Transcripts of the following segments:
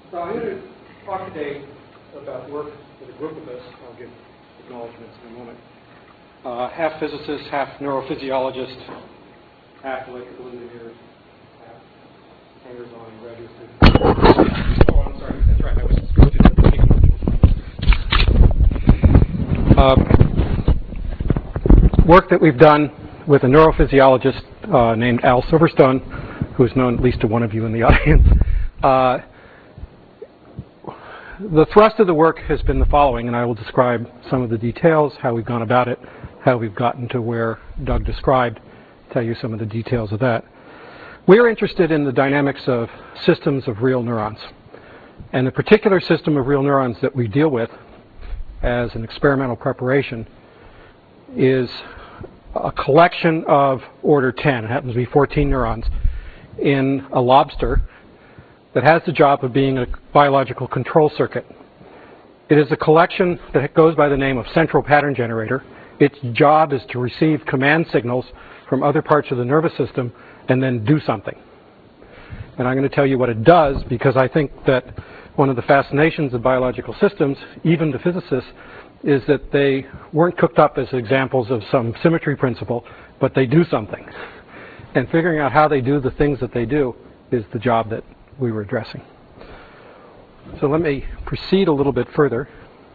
So I'm going to talk today about work with a group of us. I'll give acknowledgments in a moment. Half physicists, half neurophysiologists, half electrical engineers, half hangers-on and graduate students. Oh, I'm sorry. That's right. I was supposed to work that we've done with a neurophysiologist named Al Silverstone, who is known at least to one of you in the audience. The thrust of the work has been the following, and I will describe some of the details, how we've gone about it, how we've gotten to where Doug described, tell you some of the details of that. We're interested in the dynamics of systems of real neurons. And the particular system of real neurons that we deal with as an experimental preparation is a collection of order 10, it happens to be 14 neurons, in a lobster that has the job of being a biological control circuit. It is a collection that goes by the name of central pattern generator. Its job is to receive command signals from other parts of the nervous system and then do something. And I'm going to tell you what it does, because I think that one of the fascinations of biological systems, even to physicists, is that they weren't cooked up as examples of some symmetry principle, but they do something. And figuring out how they do the things that they do is the job that we were addressing. So let me proceed a little bit further.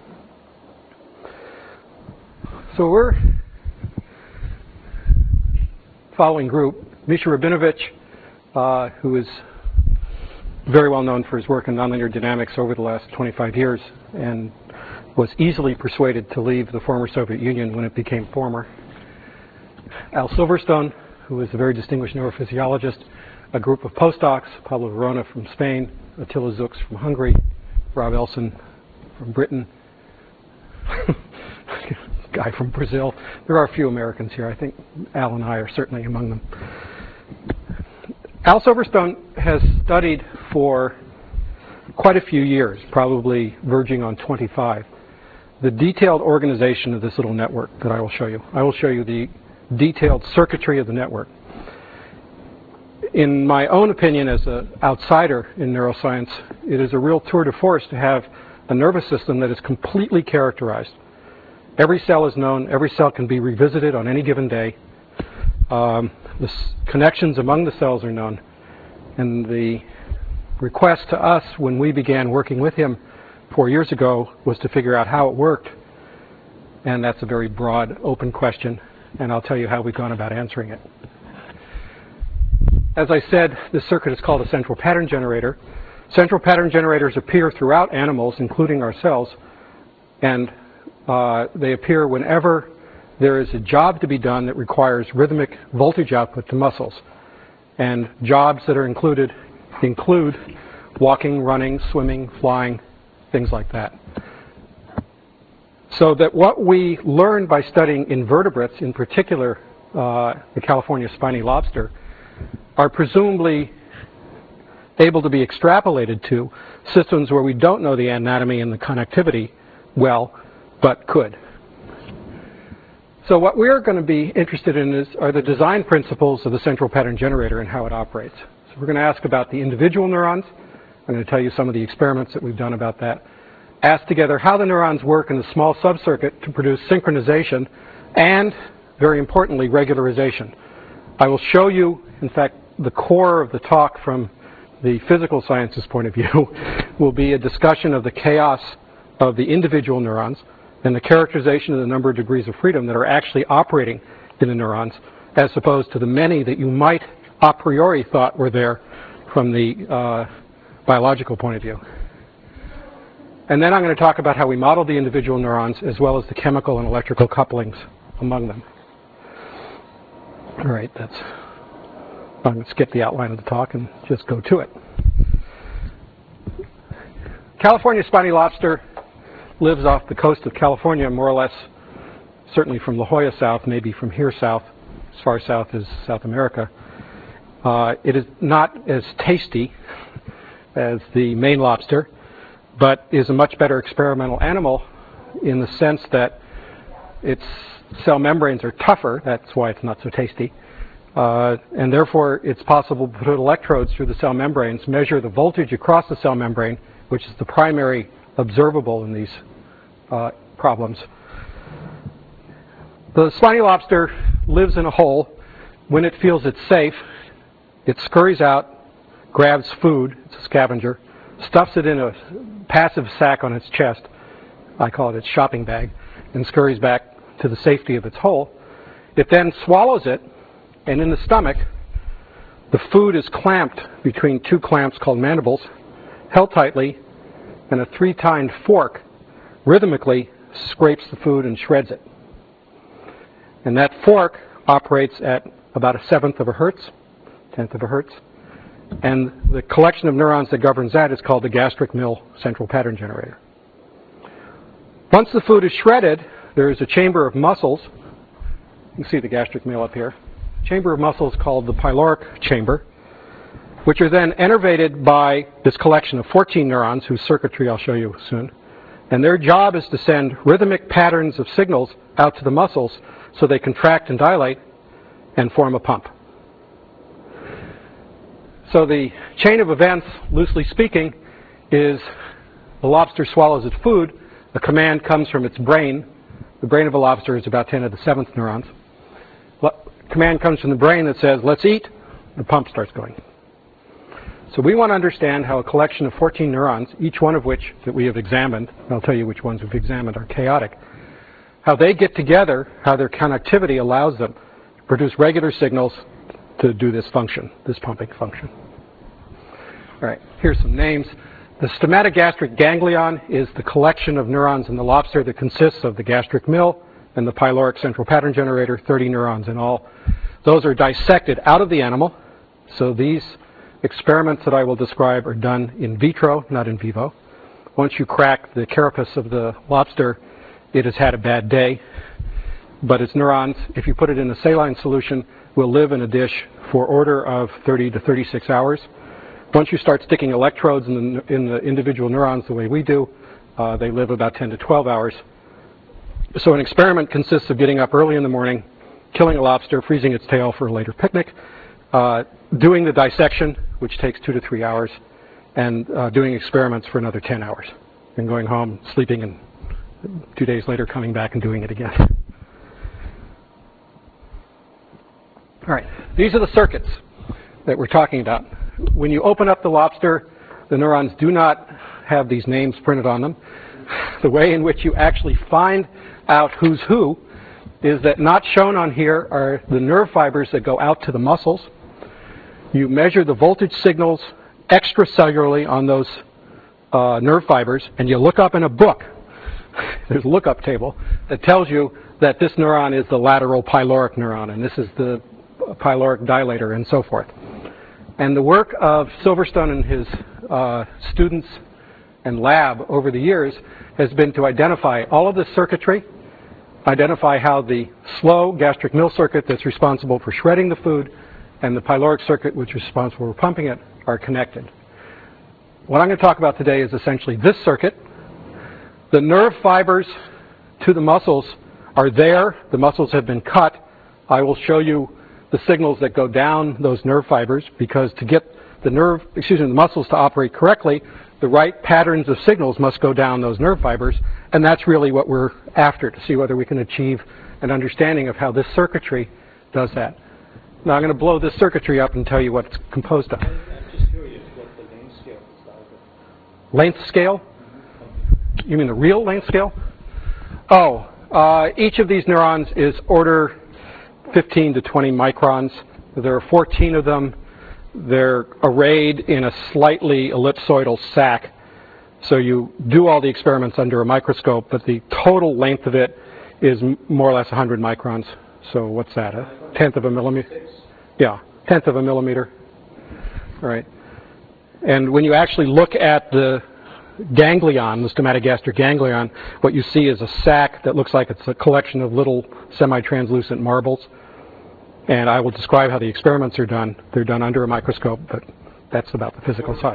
So we're following group, Misha Rabinovich, who is very well known for his work in nonlinear dynamics over the last 25 years and was easily persuaded to leave the former Soviet Union when it became former. Al Silverstone, who is a very distinguished neurophysiologist, a group of postdocs, Pablo Verona from Spain, Attila Zux from Hungary, Rob Elson from Britain, guy from Brazil. There are a few Americans here. I think Al and I are certainly among them. Al Silverstone has studied for quite a few years, probably verging on 25, the detailed organization of this little network that I will show you. I will show you the detailed circuitry of the network. In my own opinion, as an outsider in neuroscience, it is a real tour de force to have a nervous system that is completely characterized. Every cell is known. Every cell can be revisited on any given day. The connections among the cells are known. And the request to us when we began working with him 4 years ago was to figure out how it worked. And that's a very broad, open question. And I'll tell you how we've gone about answering it. As I said, this circuit is called a central pattern generator. Central pattern generators appear throughout animals, including ourselves, and they appear whenever there is a job to be done that requires rhythmic voltage output to muscles. And jobs that are include walking, running, swimming, flying, things like that. So that what we learned by studying invertebrates, in particular the California spiny lobster, are presumably able to be extrapolated to systems where we don't know the anatomy and the connectivity well, but could. So what we're going to be interested in are the design principles of the central pattern generator and how it operates. So we're going to ask about the individual neurons. I'm going to tell you some of the experiments that we've done about that. Ask together how the neurons work in the small subcircuit to produce synchronization and, very importantly, regularization. I will show you, in fact, the core of the talk from the physical sciences point of view will be a discussion of the chaos of the individual neurons and the characterization of the number of degrees of freedom that are actually operating in the neurons, as opposed to the many that you might a priori thought were there from the biological point of view. And then I'm going to talk about how we model the individual neurons as well as the chemical and electrical couplings among them. All right, I'm going to skip the outline of the talk and just go to it. California spiny lobster lives off the coast of California, more or less, certainly from La Jolla south, maybe from here south, as far south as South America. It is not as tasty as the Maine lobster, but is a much better experimental animal in the sense that its cell membranes are tougher. That's why it's not so tasty. And therefore, it's possible to put electrodes through the cell membranes, measure the voltage across the cell membrane which is the primary observable in these problems. The spiny lobster lives in a hole. When it feels it's safe, it scurries out, grabs food, it's a scavenger, stuffs it in a passive sack on its chest, I call it its shopping bag, and scurries back to the safety of its hole. It then swallows it, and in the stomach, the food is clamped between two clamps called mandibles, held tightly, and a 3-tined fork rhythmically scrapes the food and shreds it. And that fork operates at about 1/7 of a hertz, 1/10 of a hertz, and the collection of neurons that governs that is called the gastric mill central pattern generator. Once the food is shredded, there is a chamber of muscles. You can see the gastric mill up here. Chamber of muscles called the pyloric chamber, which are then innervated by this collection of 14 neurons, whose circuitry I'll show you soon. And their job is to send rhythmic patterns of signals out to the muscles so they contract and dilate and form a pump. So the chain of events, loosely speaking, is the lobster swallows its food, a command comes from its brain. The brain of a lobster is about 10 to the 7th neurons. Command comes from the brain that says, let's eat, the pump starts going. So we want to understand how a collection of 14 neurons, each one of which that we have examined, and I'll tell you which ones we've examined are chaotic, how they get together, how their connectivity allows them to produce regular signals to do this function, this pumping function. All right, here's some names. The stomatogastric ganglion is the collection of neurons in the lobster that consists of the gastric mill and the pyloric central pattern generator, 30 neurons in all. Those are dissected out of the animal. So these experiments that I will describe are done in vitro, not in vivo. Once you crack the carapace of the lobster, it has had a bad day. But its neurons, if you put it in a saline solution, will live in a dish for order of 30 to 36 hours. Once you start sticking electrodes in the individual neurons the way we do, they live about 10 to 12 hours. So an experiment consists of getting up early in the morning, killing a lobster, freezing its tail for a later picnic, doing the dissection, which takes 2 to 3 hours, and doing experiments for another 10 hours, and going home, sleeping, and 2 days later coming back and doing it again. All right, these are the circuits that we're talking about. When you open up the lobster, the neurons do not have these names printed on them. The way in which you actually find out who's who is that not shown on here are the nerve fibers that go out to the muscles. You measure the voltage signals extracellularly on those nerve fibers, and you look up in a book. There's a lookup table that tells you that this neuron is the lateral pyloric neuron, and this is the pyloric dilator, and so forth. And the work of Silverstone and his students and lab over the years has been to identify all of this circuitry, identify how the slow gastric mill circuit that's responsible for shredding the food and the pyloric circuit which is responsible for pumping it are connected. What I'm going to talk about today is essentially this circuit. The nerve fibers to the muscles are there. The muscles have been cut. I will show you the signals that go down those nerve fibers, because to get the muscles to operate correctly, the right patterns of signals must go down those nerve fibers, and that's really what we're after, to see whether we can achieve an understanding of how this circuitry does that. Now I'm going to blow this circuitry up and tell you what it's composed of. I'm just curious what the length scale is. Length scale? You mean the real length scale? Oh, each of these neurons is order 15 to 20 microns. There are 14 of them. They're arrayed in a slightly ellipsoidal sac. So you do all the experiments under a microscope, but the total length of it is more or less 100 microns. So what's that, a 1/10 of a millimeter? Yeah, 1/10 of a millimeter. All right. And when you actually look at the ganglion, the stomatogastric ganglion, what you see is a sac that looks like it's a collection of little semi-translucent marbles. And I will describe how the experiments are done. They're done under a microscope, but that's about the physical size.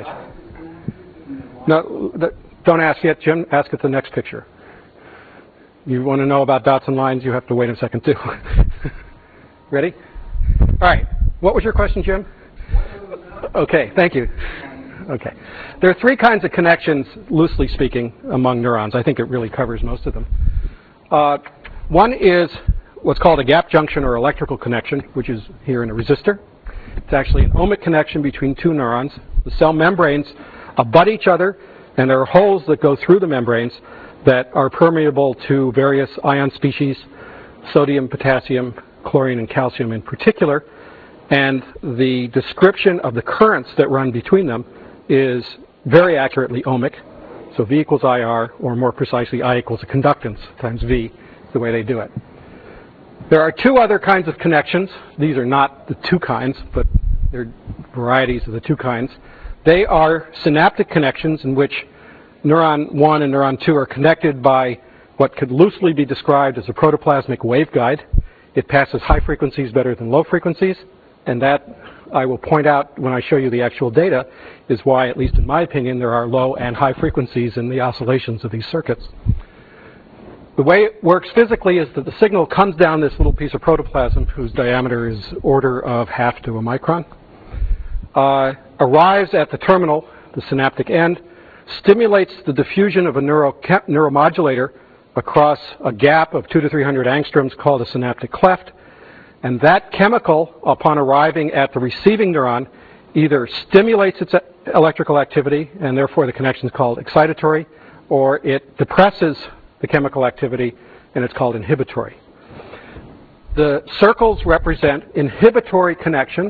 No, don't ask yet, Jim. Ask at the next picture. You want to know about dots and lines, you have to wait a second, too. Ready? All right. What was your question, Jim? Okay, thank you. Okay. There are three kinds of connections, loosely speaking, among neurons. I think it really covers most of them. One is what's called a gap junction or electrical connection, which is here in a resistor. It's actually an ohmic connection between two neurons. The cell membranes abut each other, and there are holes that go through the membranes that are permeable to various ion species, sodium, potassium, chlorine, and calcium in particular. And the description of the currents that run between them is very accurately ohmic. So V equals IR, or more precisely, I equals a conductance times V, is the way they do it. There are two other kinds of connections. These are not the two kinds, but they're varieties of the two kinds. They are synaptic connections in which neuron 1 and neuron 2 are connected by what could loosely be described as a protoplasmic waveguide. It passes high frequencies better than low frequencies, and that, I will point out when I show you the actual data, is why, at least in my opinion, there are low and high frequencies in the oscillations of these circuits. The way it works physically is that the signal comes down this little piece of protoplasm, whose diameter is order of half to a micron, arrives at the terminal, the synaptic end, stimulates the diffusion of a neuromodulator across a gap of 200 to 300 angstroms called a synaptic cleft. And that chemical, upon arriving at the receiving neuron, either stimulates its electrical activity, and therefore the connection is called excitatory, or it depresses the chemical activity, and it's called inhibitory. The circles represent inhibitory connections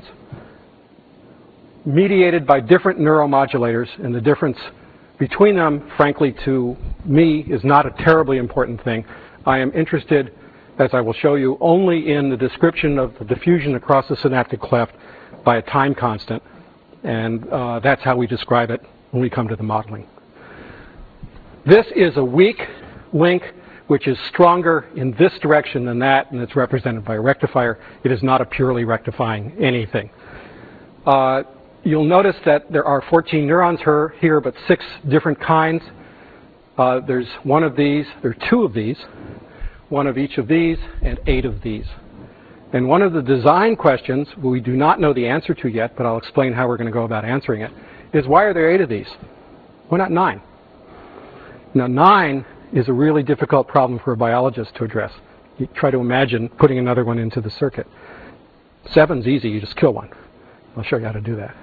mediated by different neuromodulators, and the difference between them, frankly, to me, is not a terribly important thing. I am interested, as I will show you, only in the description of the diffusion across the synaptic cleft by a time constant, and that's how we describe it when we come to the modeling. This is a weak link which is stronger in this direction than that, and it's represented by a rectifier. It is not a purely rectifying anything. You'll notice that there are 14 neurons here, but 6 different kinds. There's one of these, there are 2 of these, one of each of these, and 8 of these. And one of the design questions we do not know the answer to yet, but I'll explain how we're going to go about answering it, is why are there 8 of these? Why not 9? Now 9 is a really difficult problem for a biologist to address. You try to imagine putting another one into the circuit. 7's easy, you just kill one. I'll show you how to do that.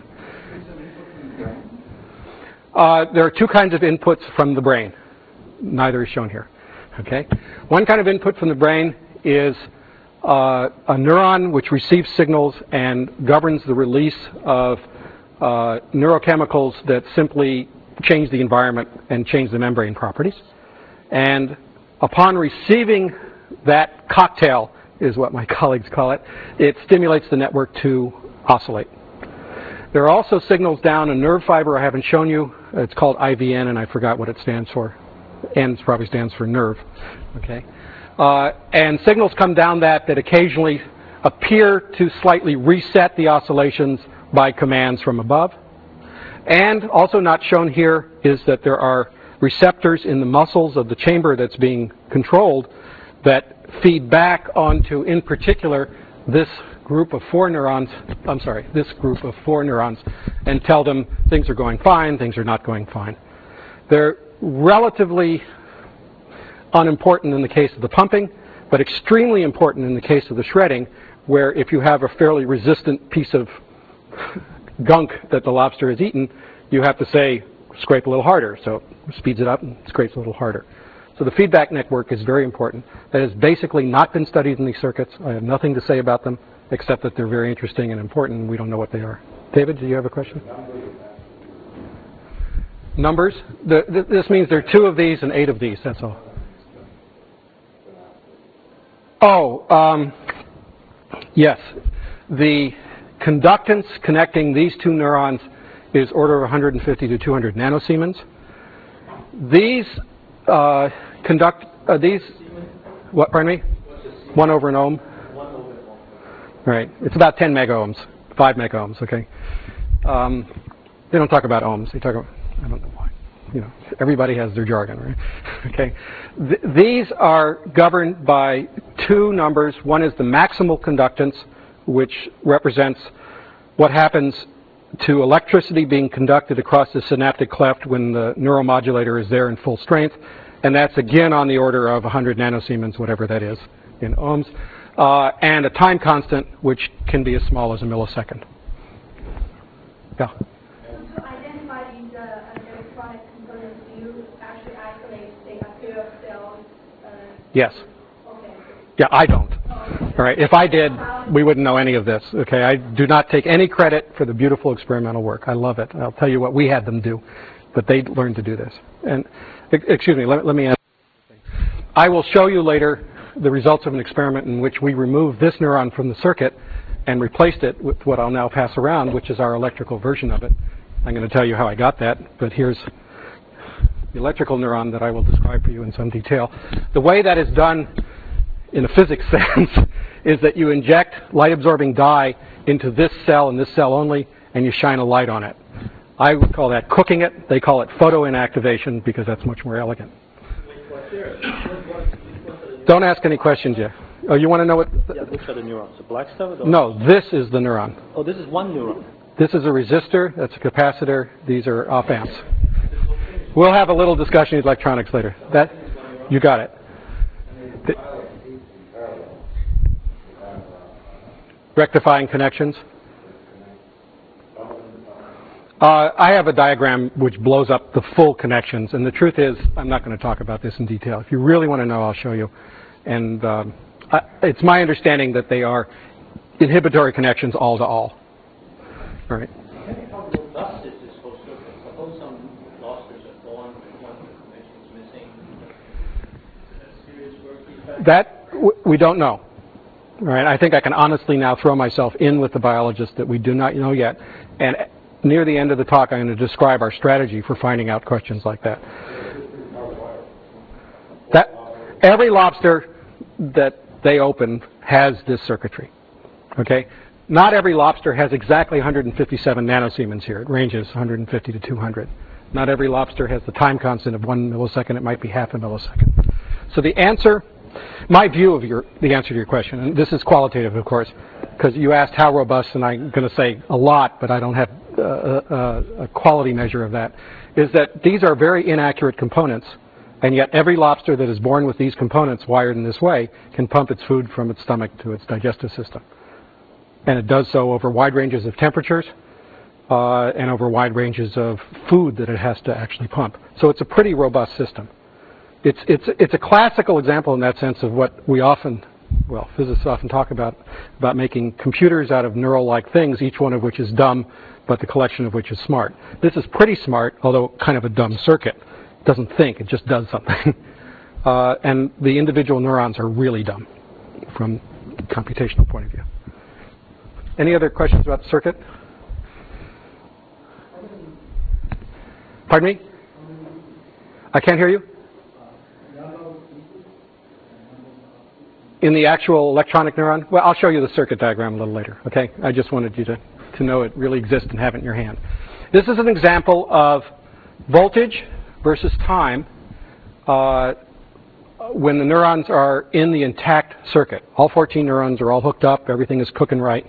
There are 2 kinds of inputs from the brain. Neither is shown here. Okay? One kind of input from the brain is a neuron which receives signals and governs the release of neurochemicals that simply change the environment and change the membrane properties. And upon receiving that cocktail, is what my colleagues call it, it stimulates the network to oscillate. There are also signals down a nerve fiber I haven't shown you. It's called IVN, and I forgot what it stands for. N probably stands for nerve. Okay? And signals come down that occasionally appear to slightly reset the oscillations by commands from above. And also not shown here is that there are receptors in the muscles of the chamber that's being controlled that feed back onto, in particular, this group of 4 neurons, and tell them things are going fine, things are not going fine. They're relatively unimportant in the case of the pumping, but extremely important in the case of the shredding, where if you have a fairly resistant piece of gunk that the lobster has eaten, you have to say, scrape a little harder. So it speeds it up and scrapes a little harder. So the feedback network is very important. That has basically not been studied in these circuits. I have nothing to say about them, except that they're very interesting and important, and we don't know what they are. David, do you have a question? Numbers? This means there are 2 of these and 8 of these, that's all. Oh, yes. The conductance connecting these 2 neurons is order of 150 to 200 nanosiemens. These what, pardon me? 1 over an ohm? Right. It's about 10 megaohms, 5 megaohms, okay? They don't talk about ohms. They talk about, I don't know why. You know, everybody has their jargon, right? Okay. These are governed by 2 numbers. One is the maximal conductance, which represents what happens to electricity being conducted across the synaptic cleft when the neuromodulator is there in full strength, and that's again on the order of 100 nanosiemens, whatever that is in ohms, and a time constant which can be as small as a millisecond. Yeah? To identify these electronic components, do you actually isolate, say, a pair of cells? Yes. Okay. Yeah, I don't. All right, if I did, we wouldn't know any of this. Okay, I do not take any credit for the beautiful experimental work. I love it. I'll tell you what we had them do, but they learned to do this. And excuse me, let me ask. I will show you later the results of an experiment in which we removed this neuron from the circuit and replaced it with what I'll now pass around, which is our electrical version of it. I'm going to tell you how I got that, but here's the electrical neuron that I will describe for you in some detail. The way that is done in a physics sense is that you inject light-absorbing dye into this cell and this cell only, and you shine a light on it. I would call that cooking it. They call it photoinactivation because that's much more elegant. Don't ask any questions yet. Oh, you want to know what? Yeah, which are the neurons? The black stuff? Or No, this is the neuron. Oh, this is one neuron. This is a resistor. That's a capacitor. These are op amps. We'll have a little discussion of electronics later. That, you got it. Rectifying connections. I have a diagram which blows up the full connections, and the truth is, I'm not going to talk about this in detail. If you really want to know, I'll show you. And it's my understanding that they are inhibitory connections all to all. All right. How robust is this whole circuit? Suppose some losses are born with one of the connections missing. Is that serious work defect? That we don't know. All right. I think I can honestly now throw myself in with the biologists that we do not know yet. And near the end of the talk, I'm going to describe our strategy for finding out questions like that. Every lobster that they open has this circuitry. Okay? Not every lobster has exactly 157 nanosiemens here. It ranges 150 to 200. Not every lobster has the time constant of 1 millisecond. It might be half a millisecond. So the answer, my view of the answer to your question, and this is qualitative, of course, because you asked how robust, and I'm going to say a lot, but I don't have a quality measure of that, is that these are very inaccurate components, and yet every lobster that is born with these components wired in this way can pump its food from its stomach to its digestive system. And it does so over wide ranges of temperatures and over wide ranges of food that it has to actually pump. So it's a pretty robust system. It's a classical example in that sense of what we often, well, physicists often talk about making computers out of neural-like things, each one of which is dumb, but the collection of which is smart. This is pretty smart, although kind of a dumb circuit. It doesn't think, it just does something. And the individual neurons are really dumb from a computational point of view. Any other questions about the circuit? Pardon me? I can't hear you? In the actual electronic neuron? Well, I'll show you the circuit diagram a little later, okay? I just wanted you to know it really exists and have it in your hand. This is an example of voltage versus time when the neurons are in the intact circuit. All 14 neurons are all hooked up. Everything is cooking right.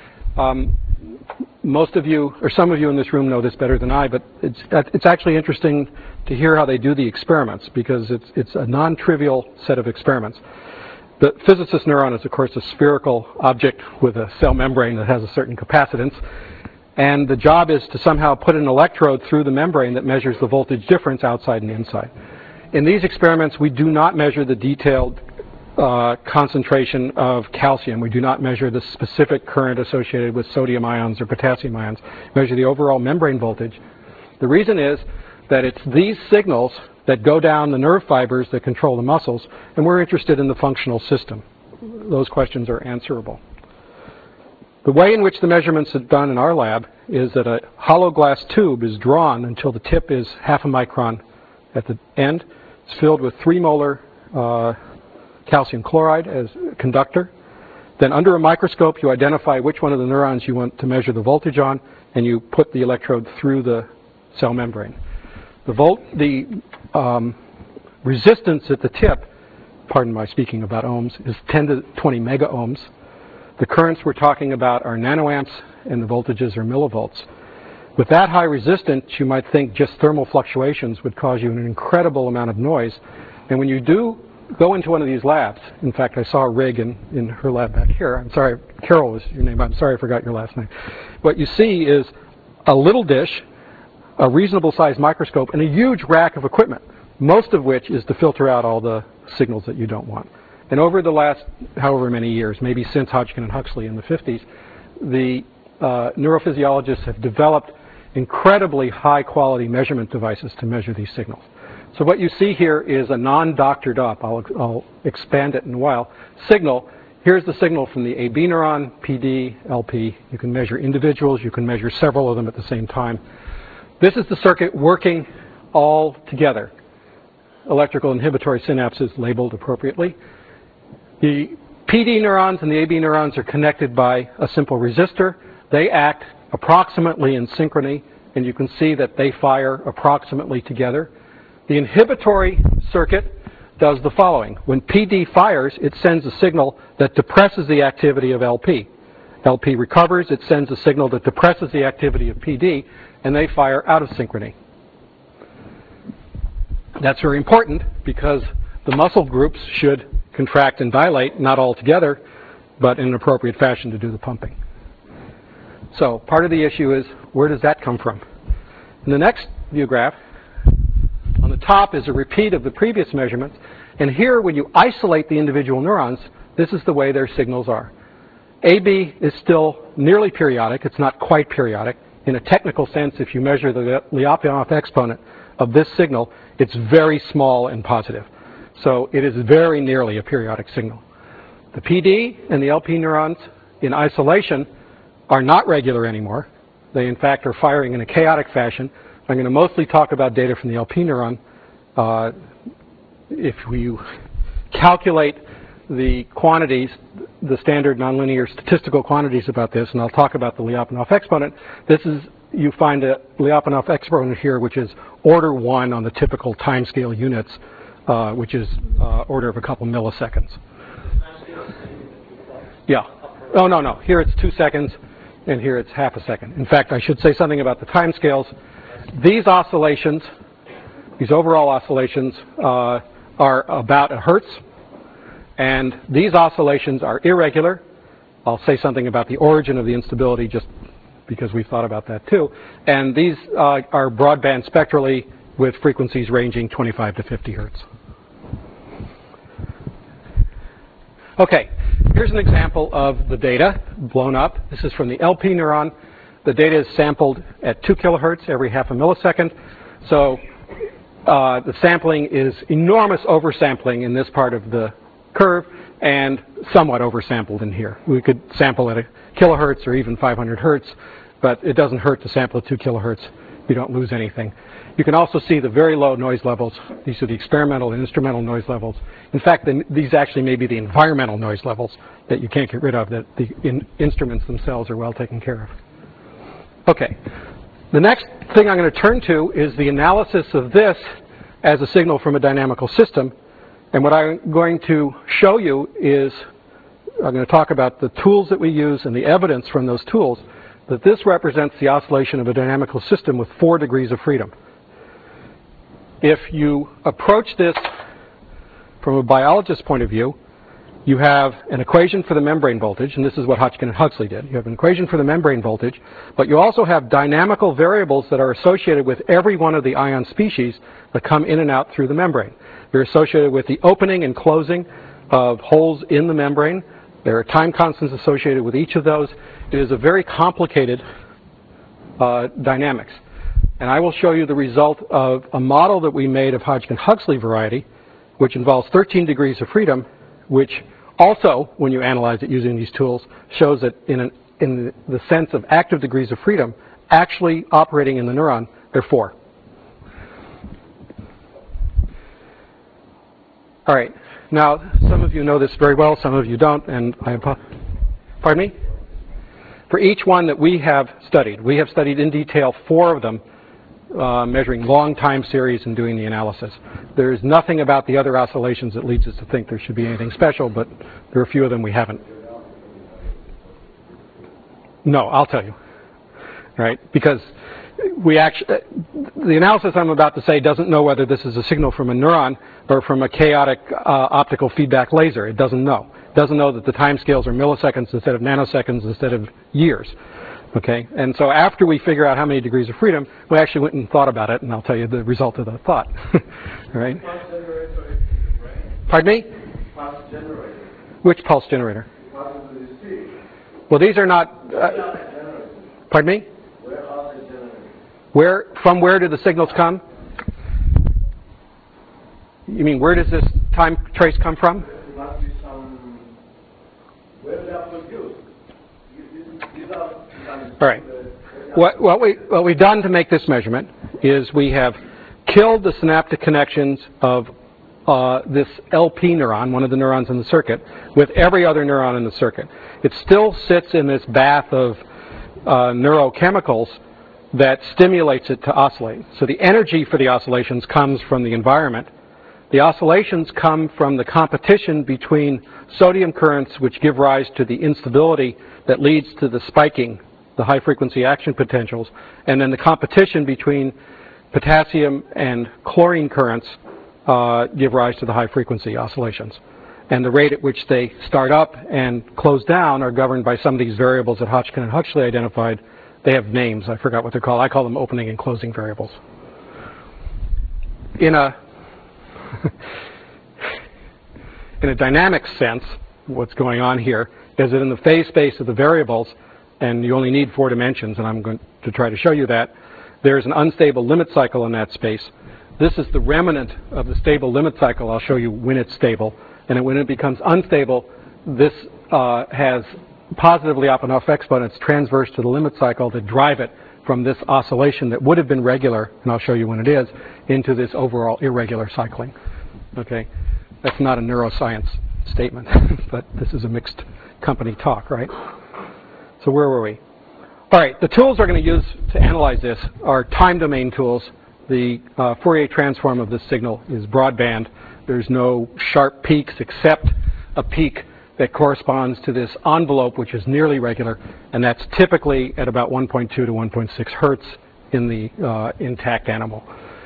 Most of you, or some of you in this room know this better than I, but it's actually interesting to hear how they do the experiments because it's a non-trivial set of experiments. The physicist neuron is, of course, a spherical object with a cell membrane that has a certain capacitance. And the job is to somehow put an electrode through the membrane that measures the voltage difference outside and inside. In these experiments, we do not measure the detailed concentration of calcium. We do not measure the specific current associated with sodium ions or potassium ions. We measure the overall membrane voltage. The reason is that it's these signals that go down the nerve fibers that control the muscles, and we're interested in the functional system. Those questions are answerable. The way in which the measurements are done in our lab is that a hollow glass tube is drawn until the tip is half a micron at the end. It's filled with 3 molar calcium chloride as conductor. Then under a microscope, you identify which one of the neurons you want to measure the voltage on, and you put the electrode through the cell membrane. The resistance at the tip, pardon my speaking about ohms, is 10 to 20 mega ohms. The currents we're talking about are nanoamps, and the voltages are millivolts. With that high resistance, you might think just thermal fluctuations would cause you an incredible amount of noise. And when you do go into one of these labs, in fact, I saw Rig in her lab back here. I'm sorry, Carol was your name. I'm sorry I forgot your last name. What you see is a little dish, a reasonable sized microscope, and a huge rack of equipment, most of which is to filter out all the signals that you don't want. And over the last however many years, maybe since Hodgkin and Huxley in the 50s, the neurophysiologists have developed incredibly high quality measurement devices to measure these signals. So what you see here is a non-doctored up, I'll expand it in a while, signal. Here's the signal from the AB neuron, PD, LP. You can measure individuals, you can measure several of them at the same time. This is the circuit working all together. Electrical inhibitory synapses labeled appropriately. The PD neurons and the AB neurons are connected by a simple resistor. They act approximately in synchrony, and you can see that they fire approximately together. The inhibitory circuit does the following. When PD fires, it sends a signal that depresses the activity of LP. LP recovers, it sends a signal that depresses the activity of PD, and they fire out of synchrony. That's very important because the muscle groups should contract and dilate, not all together, but in an appropriate fashion to do the pumping. So part of the issue is, where does that come from? In the next view graph, on the top is a repeat of the previous measurements. And here, when you isolate the individual neurons, this is the way their signals are. AB is still nearly periodic. It's not quite periodic. In a technical sense, if you measure the Lyapunov exponent of this signal, it's very small and positive. So it is very nearly a periodic signal. The PD and the LP neurons in isolation are not regular anymore. They, in fact, are firing in a chaotic fashion. I'm going to mostly talk about data from the LP neuron. If you calculate the quantities, the standard nonlinear statistical quantities about this, and I'll talk about the Lyapunov exponent, you find a Lyapunov exponent here, which is order 1 on the typical timescale units, which is order of a couple milliseconds. Yeah. Oh, no. Here it's 2 seconds, and here it's half a second. In fact, I should say something about the timescales. These oscillations, these overall oscillations, are about a hertz, and these oscillations are irregular. I'll say something about the origin of the instability just because we've thought about that too. And these are broadband spectrally with frequencies ranging 25 to 50 hertz. Okay, here's an example of the data blown up. This is from the LP neuron. The data is sampled at 2 kilohertz every half a millisecond. So the sampling is enormous oversampling in this part of the curve and somewhat oversampled in here. We could sample at a kilohertz or even 500 hertz, but it doesn't hurt to sample at 2 kilohertz. You don't lose anything. You can also see the very low noise levels. These are the experimental and instrumental noise levels. In fact, these actually may be the environmental noise levels that you can't get rid of, that the instruments themselves are well taken care of. Okay. The next thing I'm going to turn to is the analysis of this as a signal from a dynamical system. And what I'm going to show you is, I'm going to talk about the tools that we use and the evidence from those tools, that this represents the oscillation of a dynamical system with 4 degrees of freedom. If you approach this from a biologist's point of view, you have an equation for the membrane voltage, and this is what Hodgkin and Huxley did. You have an equation for the membrane voltage, but you also have dynamical variables that are associated with every one of the ion species that come in and out through the membrane. They're associated with the opening and closing of holes in the membrane. There are time constants associated with each of those. It is a very complicated dynamics. And I will show you the result of a model that we made of Hodgkin-Huxley variety, which involves 13 degrees of freedom, which also, when you analyze it using these tools, shows that in the sense of active degrees of freedom, actually operating in the neuron, there are 4. All right. Now, some of you know this very well, some of you don't, and pardon me? For each one that we have studied in detail 4 of them, measuring long time series and doing the analysis. There's nothing about the other oscillations that leads us to think there should be anything special, but there are a few of them we haven't. No, I'll tell you. Right? Because the analysis I'm about to say doesn't know whether this is a signal from a neuron or from a chaotic optical feedback laser. It doesn't know. It doesn't know that the time scales are milliseconds instead of nanoseconds instead of years. Okay, and so after we figure out how many degrees of freedom, we actually went and thought about it, and I'll tell you the result of the thought. All right. Pardon me? Pulse generator. Which pulse generator? Well, these are not. Pardon me? Where are they generated? From where do the signals come? You mean where does this time trace come from? There must be some. Where they are produced. These are. All right. What we've done to make this measurement is we have killed the synaptic connections of this LP neuron, one of the neurons in the circuit, with every other neuron in the circuit. It still sits in this bath of neurochemicals that stimulates it to oscillate. So the energy for the oscillations comes from the environment. The oscillations come from the competition between sodium currents, which give rise to the instability that leads to the spiking, the high-frequency action potentials, and then the competition between potassium and chlorine currents give rise to the high-frequency oscillations. And the rate at which they start up and close down are governed by some of these variables that Hodgkin and Huxley identified. They have names. I forgot what they're called. I call them opening and closing variables. In a dynamic sense, what's going on here is that in the phase space of the variables, and you only need 4 dimensions, and I'm going to try to show you that, there's an unstable limit cycle in that space. This is the remnant of the stable limit cycle. I'll show you when it's stable. And when it becomes unstable, this has positively Lyapunov exponents transverse to the limit cycle to drive it from this oscillation that would have been regular, and I'll show you when it is, into this overall irregular cycling. Okay? That's not a neuroscience statement, but this is a mixed company talk, right? So where were we? All right, the tools we're going to use to analyze this are time domain tools. The Fourier transform of this signal is broadband. There's no sharp peaks except a peak that corresponds to this envelope, which is nearly regular, and that's typically at about 1.2 to 1.6 hertz in the intact animal.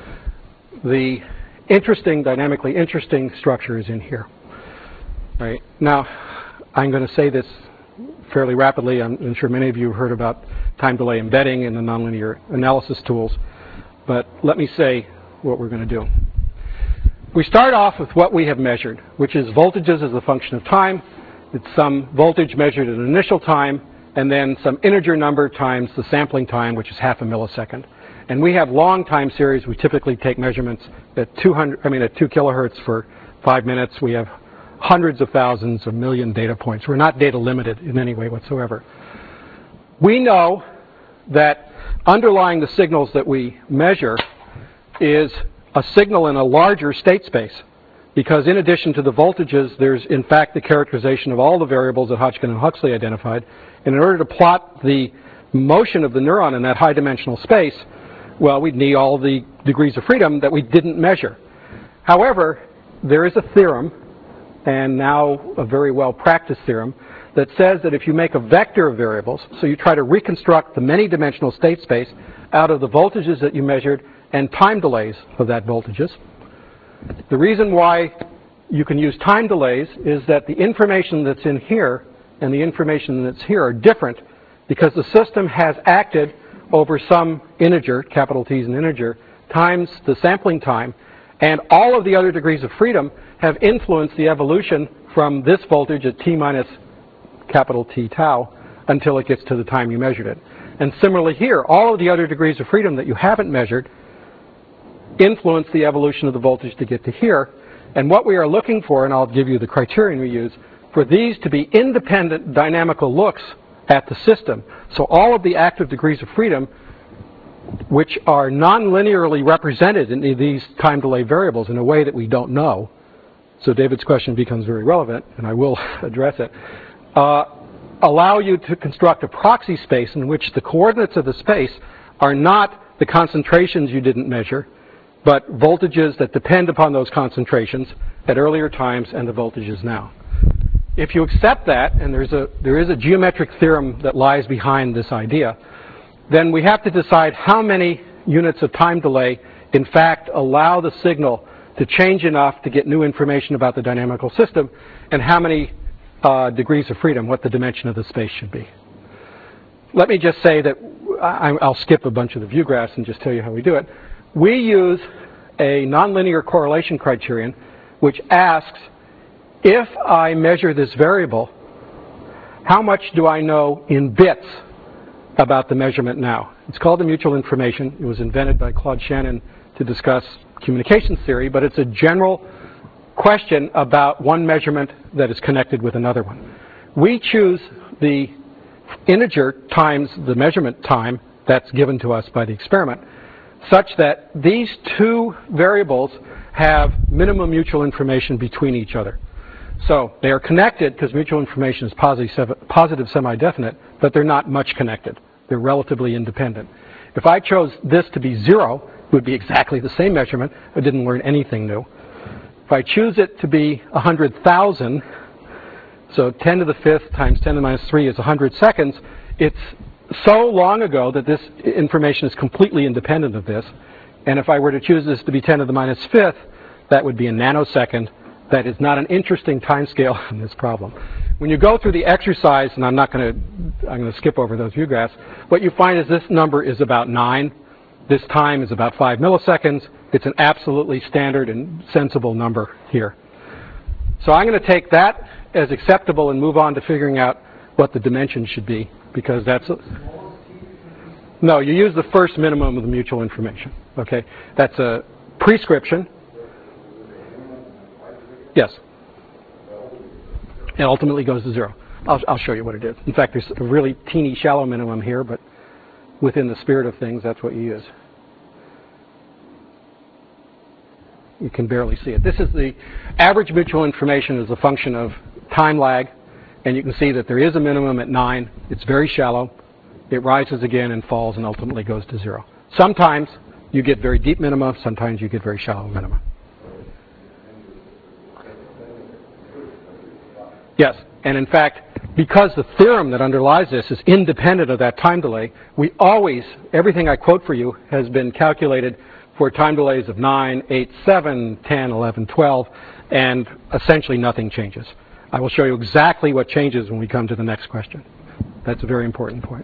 The dynamically interesting structure is in here. Right. Now, I'm going to say this fairly rapidly. I'm sure many of you have heard about time delay embedding in the nonlinear analysis tools, but let me say what we're going to do. We start off with what we have measured, which is voltages as a function of time. It's some voltage measured at an initial time, and then some integer number times the sampling time, which is half a millisecond. And we have long time series. We typically take measurements at 2 kilohertz for 5 minutes. We have hundreds of thousands of million data points. We're not data limited in any way whatsoever. We know that underlying the signals that we measure is a signal in a larger state space, because in addition to the voltages, there's in fact the characterization of all the variables that Hodgkin and Huxley identified. And in order to plot the motion of the neuron in that high dimensional space, well, we'd need all the degrees of freedom that we didn't measure. However, there is a theorem, and now a very well practiced theorem, that says that if you make a vector of variables, so you try to reconstruct the many dimensional state space out of the voltages that you measured and time delays of that voltages. The reason why you can use time delays is that the information that's in here and the information that's here are different, because the system has acted over some integer, capital T is an integer, times the sampling time, and all of the other degrees of freedom have influenced the evolution from this voltage at T minus capital T tau until it gets to the time you measured it. And similarly here, all of the other degrees of freedom that you haven't measured influence the evolution of the voltage to get to here. And what we are looking for, and I'll give you the criterion we use, for these to be independent dynamical looks at the system. So all of the active degrees of freedom, which are non-linearly represented in these time delay variables in a way that we don't know, so David's question becomes very relevant, and I will address it, allow you to construct a proxy space in which the coordinates of the space are not the concentrations you didn't measure, but voltages that depend upon those concentrations at earlier times and the voltages now. If you accept that, and there is a geometric theorem that lies behind this idea, then we have to decide how many units of time delay in fact allow the signal to change enough to get new information about the dynamical system, and how many degrees of freedom, what the dimension of the space should be. Let me just say that I'll skip a bunch of the view graphs and just tell you how we do it. We use a nonlinear correlation criterion which asks, if I measure this variable, how much do I know in bits about the measurement now? It's called the mutual information. It was invented by Claude Shannon to discuss communications theory, but it's a general question about one measurement that is connected with another one. We choose the integer times the measurement time that's given to us by the experiment, such that these two variables have minimum mutual information between each other. So they are connected because mutual information is positive semi-definite, but they're not much connected. They're relatively independent. If I chose this to be 0, it would be exactly the same measurement. I didn't learn anything new. If I choose it to be 100,000, so 10 to the 5th times 10 to the minus 3 is 100 seconds, it's so long ago that this information is completely independent of this. And if I were to choose this to be 10 to the minus 5th, that would be a nanosecond. That is not an interesting time scale in this problem. When you go through the exercise, and I'm going to skip over those view graphs, what you find is this number is about 9. This time is about 5 milliseconds. It's an absolutely standard and sensible number here. So I'm going to take that as acceptable and move on to figuring out what the dimension should be, because that's no, you use the first minimum of the mutual information. Okay, that's a prescription. Yes. It ultimately goes to 0. I'll show you what it is. In fact, there's a really teeny shallow minimum here, but within the spirit of things, that's what you use. You can barely see it. This is the average mutual information as a function of time lag, and you can see that there is a minimum at 9. It's very shallow. It rises again and falls and ultimately goes to 0. Sometimes you get very deep minima. Sometimes you get very shallow minima. Yes, and in fact, because the theorem that underlies this is independent of that time delay, we always, everything I quote for you has been calculated for time delays of 9, 8, 7, 10, 11, 12, and essentially nothing changes. I will show you exactly what changes when we come to the next question. That's a very important point.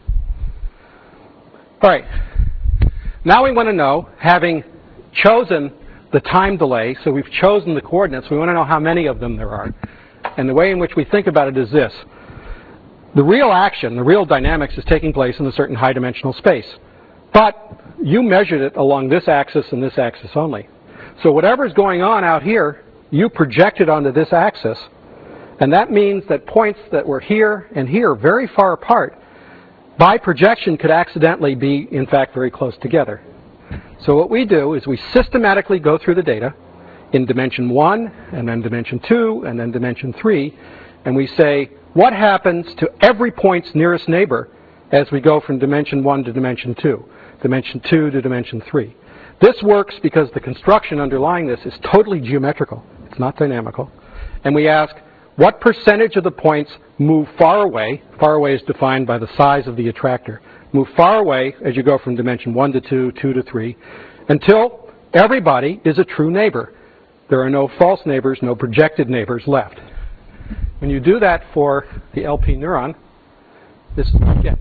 All right. Now we want to know, having chosen the time delay, so we've chosen the coordinates, we want to know how many of them there are. And the way in which we think about it is this. The real action, the real dynamics is taking place in a certain high-dimensional space. But you measured it along this axis and this axis only. So whatever's going on out here, you projected onto this axis. And that means that points that were here and here, very far apart, by projection could accidentally be, in fact, very close together. So what we do is we systematically go through the data in dimension 1, and then dimension 2, and then dimension 3, and we say, what happens to every point's nearest neighbor as we go from dimension 1 to dimension 2, dimension 2 to dimension 3. This works because the construction underlying this is totally geometrical. It's not dynamical. And we ask, what percentage of the points move far away? Far away is defined by the size of the attractor. Move far away as you go from dimension 1 to 2, 2 to 3, until everybody is a true neighbor. There are no false neighbors, no projected neighbors left. When you do that for the LP neuron, this is what you get.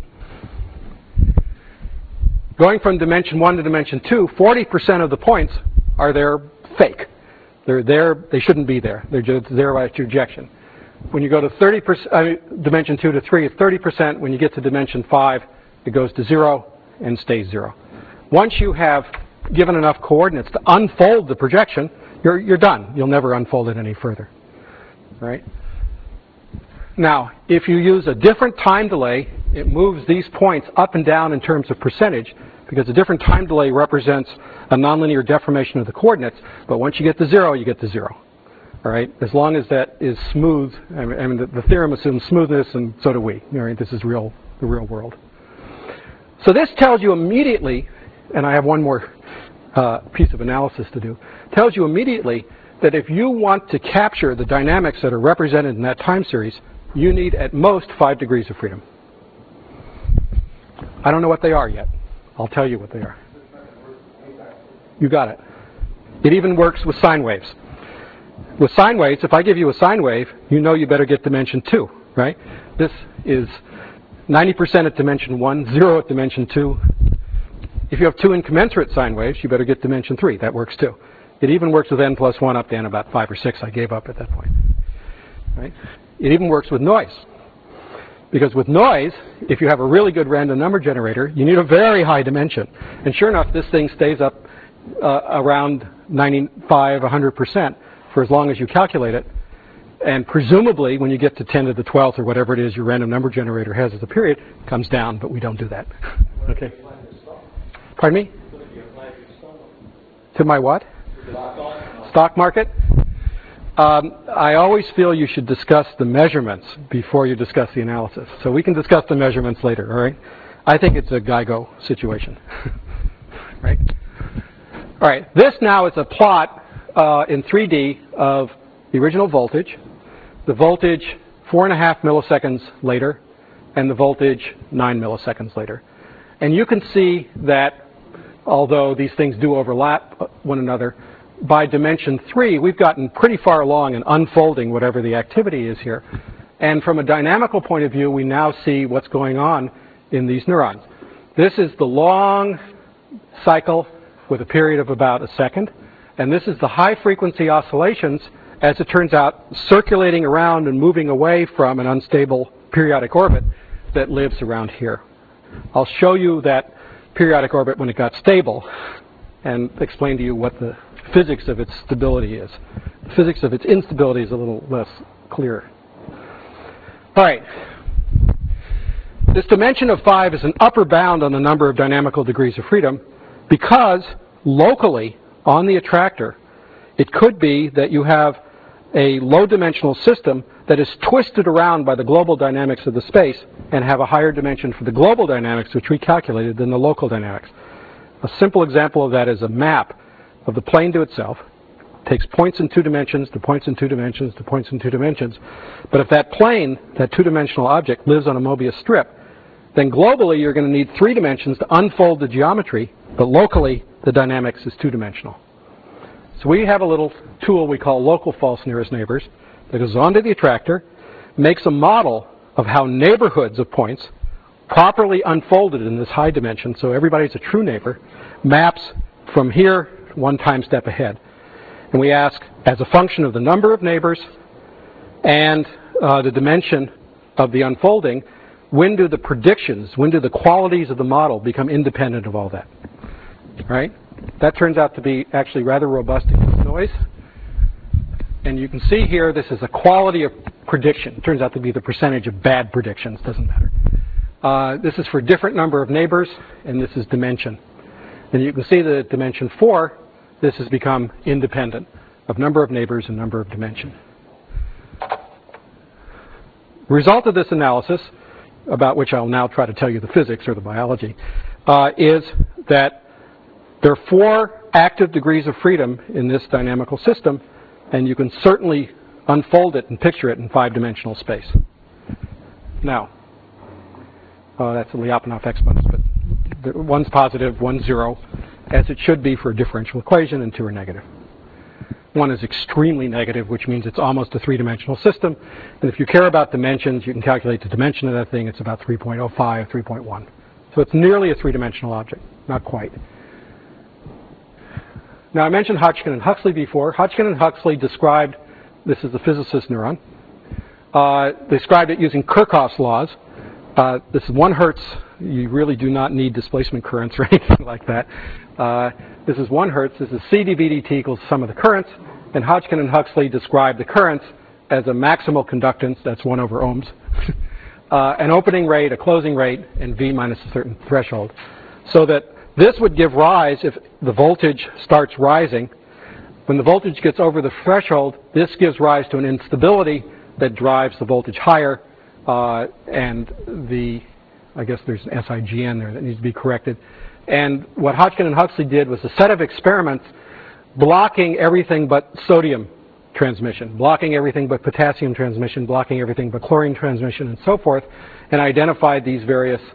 Going from dimension 1 to dimension 2, 40% of the points are there fake. They're there, they shouldn't be there. They're just there by projection. When you go to 30%, dimension 2 to 3 is 30%. When you get to dimension 5, it goes to 0 and stays 0. Once you have given enough coordinates to unfold the projection, you're done. You'll never unfold it any further. Right? Now, if you use a different time delay, it moves these points up and down in terms of percentage, because a different time delay represents a nonlinear deformation of the coordinates. But once you get to 0, you get to 0. All right? As long as that is smooth. I mean, the theorem assumes smoothness, and so do we. All right? This is the real world. So this tells you immediately, and I have one more piece of analysis to do, tells you immediately that if you want to capture the dynamics that are represented in that time series, you need at most 5 degrees of freedom. I don't know what they are yet. I'll tell you what they are. You got it. It even works with sine waves. With sine waves, if I give you a sine wave, you know you better get dimension 2, right? This is 90% at dimension 1, 0 at dimension 2. If you have 2 incommensurate sine waves, you better get dimension 3. That works too. It even works with n plus 1 up to n about 5 or 6. I gave up at that point. Right? It even works with noise. Because with noise, if you have a really good random number generator, you need a very high dimension. And sure enough, this thing stays up around 95, 100% for as long as you calculate it. And presumably, when you get to 10 to the 12th or whatever it is your random number generator has as a period, it comes down, but we don't do that. Okay. Pardon me? To my what? Stock market? I always feel you should discuss the measurements before you discuss the analysis. So we can discuss the measurements later, all right? I think it's a GIGO situation, right? All right, this now is a plot in 3D of the original voltage, the voltage 4.5 milliseconds later, and the voltage 9 milliseconds later. And you can see that although these things do overlap one another, by dimension 3, we've gotten pretty far along in unfolding whatever the activity is here. And from a dynamical point of view, we now see what's going on in these neurons. This is the long cycle with a period of about a second. And this is the high-frequency oscillations, as it turns out, circulating around and moving away from an unstable periodic orbit that lives around here. I'll show you that periodic orbit when it got stable and explain to you what the physics of its stability is. The physics of its instability is a little less clear. All right. This dimension of 5 is an upper bound on the number of dynamical degrees of freedom because locally on the attractor, it could be that you have a low-dimensional system that is twisted around by the global dynamics of the space and have a higher dimension for the global dynamics, which we calculated, than the local dynamics. A simple example of that is a map of the plane to itself. It takes points in 2 dimensions to points in 2 dimensions to points in 2 dimensions. But if that plane, that 2-dimensional object, lives on a Mobius strip, then globally you're going to need 3 dimensions to unfold the geometry, but locally the dynamics is 2-dimensional. So we have a little tool we call local false nearest neighbors that goes onto the attractor, makes a model of how neighborhoods of points, properly unfolded in this high dimension, so everybody's a true neighbor, maps from here 1 time step ahead. And we ask, as a function of the number of neighbors and the dimension of the unfolding, when do the predictions, when do the qualities of the model become independent of all that? Right? That turns out to be actually rather robust against noise. And you can see here, this is a quality of prediction. It turns out to be the percentage of bad predictions. Doesn't matter. This is for a different number of neighbors, and this is dimension. And you can see that at dimension 4, this has become independent of number of neighbors and number of dimension. The result of this analysis, about which I'll now try to tell you the physics or the biology, is that there are 4 active degrees of freedom in this dynamical system, and you can certainly unfold it and picture it in 5-dimensional space. Now, that's a Lyapunov exponent, but 1's positive, 1's 0, as it should be for a differential equation, and 2 are negative. 1 is extremely negative, which means it's almost a 3-dimensional system. And if you care about dimensions, you can calculate the dimension of that thing. It's about 3.05, 3.1. So it's nearly a 3-dimensional object, not quite. Now, I mentioned Hodgkin and Huxley before. Hodgkin and Huxley described, this is the physicist neuron, described it using Kirchhoff's laws. This is 1 hertz. You really do not need displacement currents or anything like that. This is 1 hertz. This is C dV dt equals the sum of the currents. And Hodgkin and Huxley described the currents as a maximal conductance, that's 1 over ohms, an opening rate, a closing rate, and V minus a certain threshold. So that this would give rise, if the voltage starts rising, when the voltage gets over the threshold, this gives rise to an instability that drives the voltage higher, and I guess there's an SIGN there that needs to be corrected. And what Hodgkin and Huxley did was a set of experiments blocking everything but sodium transmission, blocking everything but potassium transmission, blocking everything but chlorine transmission, and so forth, and identified these various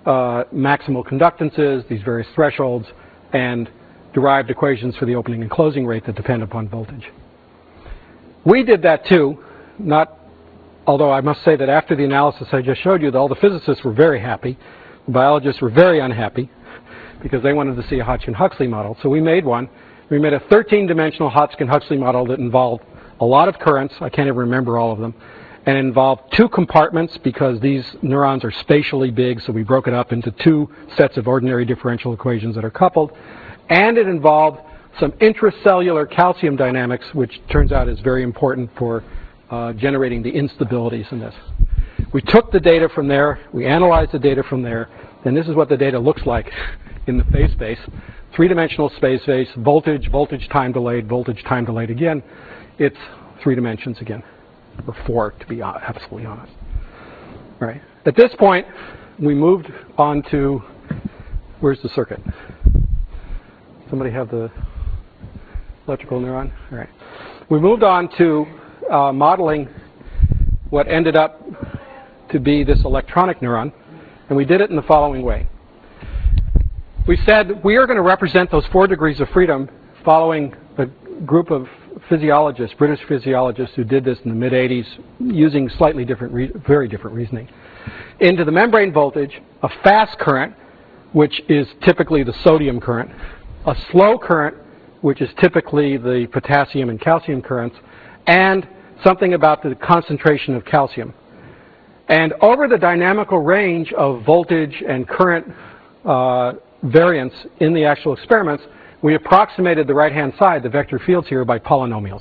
maximal conductances, these various thresholds, and derived equations for the opening and closing rate that depend upon voltage. We did that too, although I must say that after the analysis I just showed you, all the physicists were very happy. The biologists were very unhappy because they wanted to see a Hodgkin-Huxley model. So we made one. We made a 13-dimensional Hodgkin-Huxley model that involved a lot of currents. I can't even remember all of them. And involved two compartments because these neurons are spatially big, so we broke it up into two sets of ordinary differential equations that are coupled. And it involved some intracellular calcium dynamics, which turns out is very important for generating the instabilities in this. We took the data from there, we analyzed the data from there, and this is what the data looks like in the phase space. Three-dimensional space phase, voltage, voltage time delayed, voltage time delayed again. It's 3 dimensions again, or 4 to be absolutely honest. All right. At this point, we moved on to, where's the circuit? Somebody have the electrical neuron? All right. We moved on to modeling what ended up to be this electronic neuron, and we did it in the following way. We said we are going to represent those 4 degrees of freedom following a group of physiologists, British physiologists who did this in the mid-80s using slightly different, very different reasoning, into the membrane voltage, a fast current, which is typically the sodium current, a slow current, which is typically the potassium and calcium currents, and something about the concentration of calcium. And over the dynamical range of voltage and current variance in the actual experiments, we approximated the right-hand side, the vector fields here, by polynomials.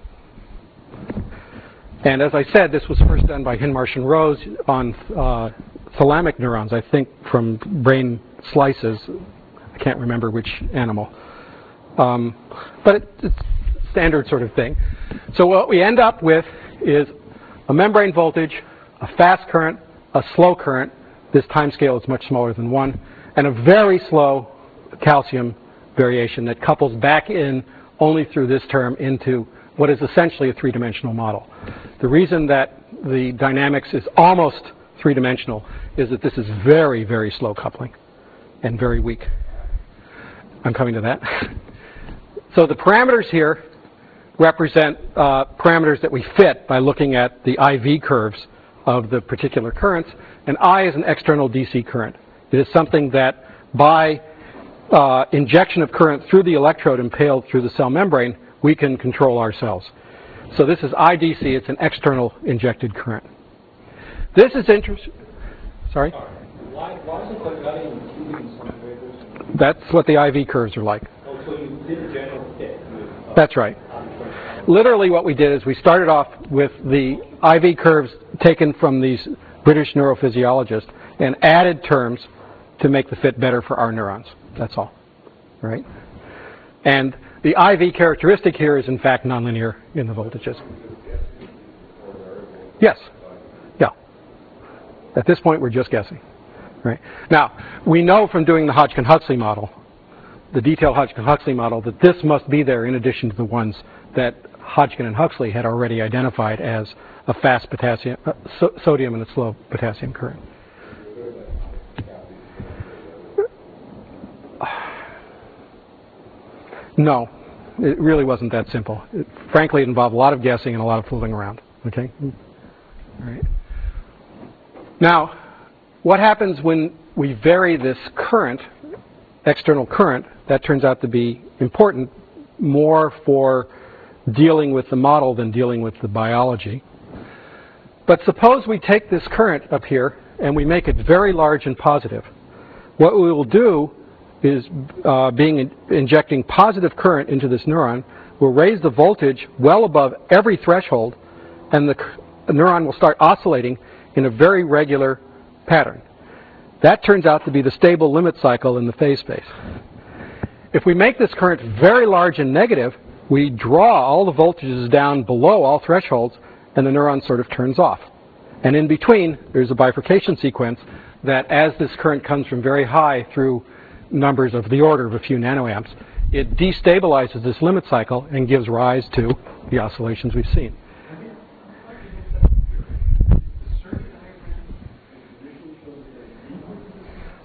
And as I said, this was first done by Hinmarsh and Rose on thalamic neurons, I think from brain slices. I can't remember which animal. But it's a standard sort of thing. So what we end up with is a membrane voltage, a fast current, a slow current. This time scale is much smaller than 1. And a very slow calcium variation that couples back in only through this term into what is essentially a 3-dimensional model. The reason that the dynamics is almost 3-dimensional is that this is very, very slow coupling and very weak. I'm coming to that. So the parameters here represent parameters that we fit by looking at the IV curves of the particular currents, and I is an external DC current. It is something that by injection of current through the electrode impaled through the cell membrane, we can control ourselves. So this is IDC, it's an external injected current. This is interesting. Sorry? Why is it like not even including some variables? That's what the IV curves are like. Oh, so you did a general fit with... That's right. Literally what we did is we started off with the IV curves taken from these British neurophysiologists and added terms to make the fit better for our neurons. That's all. Right? And the IV characteristic here is in fact nonlinear in the voltages. Yes. Yeah. At this point we're just guessing. Right? Now, we know from doing the Hodgkin-Huxley model, the detailed Hodgkin-Huxley model, that this must be there in addition to the ones that Hodgkin and Huxley had already identified as a fast potassium, sodium and a slow potassium current. No, it really wasn't that simple. Frankly, it involved a lot of guessing and a lot of fooling around. Okay? All right. Now, what happens when we vary this current, external current? That turns out to be important more for dealing with the model than dealing with the biology. But suppose we take this current up here and we make it very large and positive. What we will do is injecting positive current into this neuron will raise the voltage well above every threshold, and the neuron will start oscillating in a very regular pattern. That turns out to be the stable limit cycle in the phase space. If we make this current very large and negative, we draw all the voltages down below all thresholds, and the neuron sort of turns off. And in between, there's a bifurcation sequence that as this current comes from very high through numbers of the order of a few nanoamps, it destabilizes this limit cycle and gives rise to the oscillations we've seen.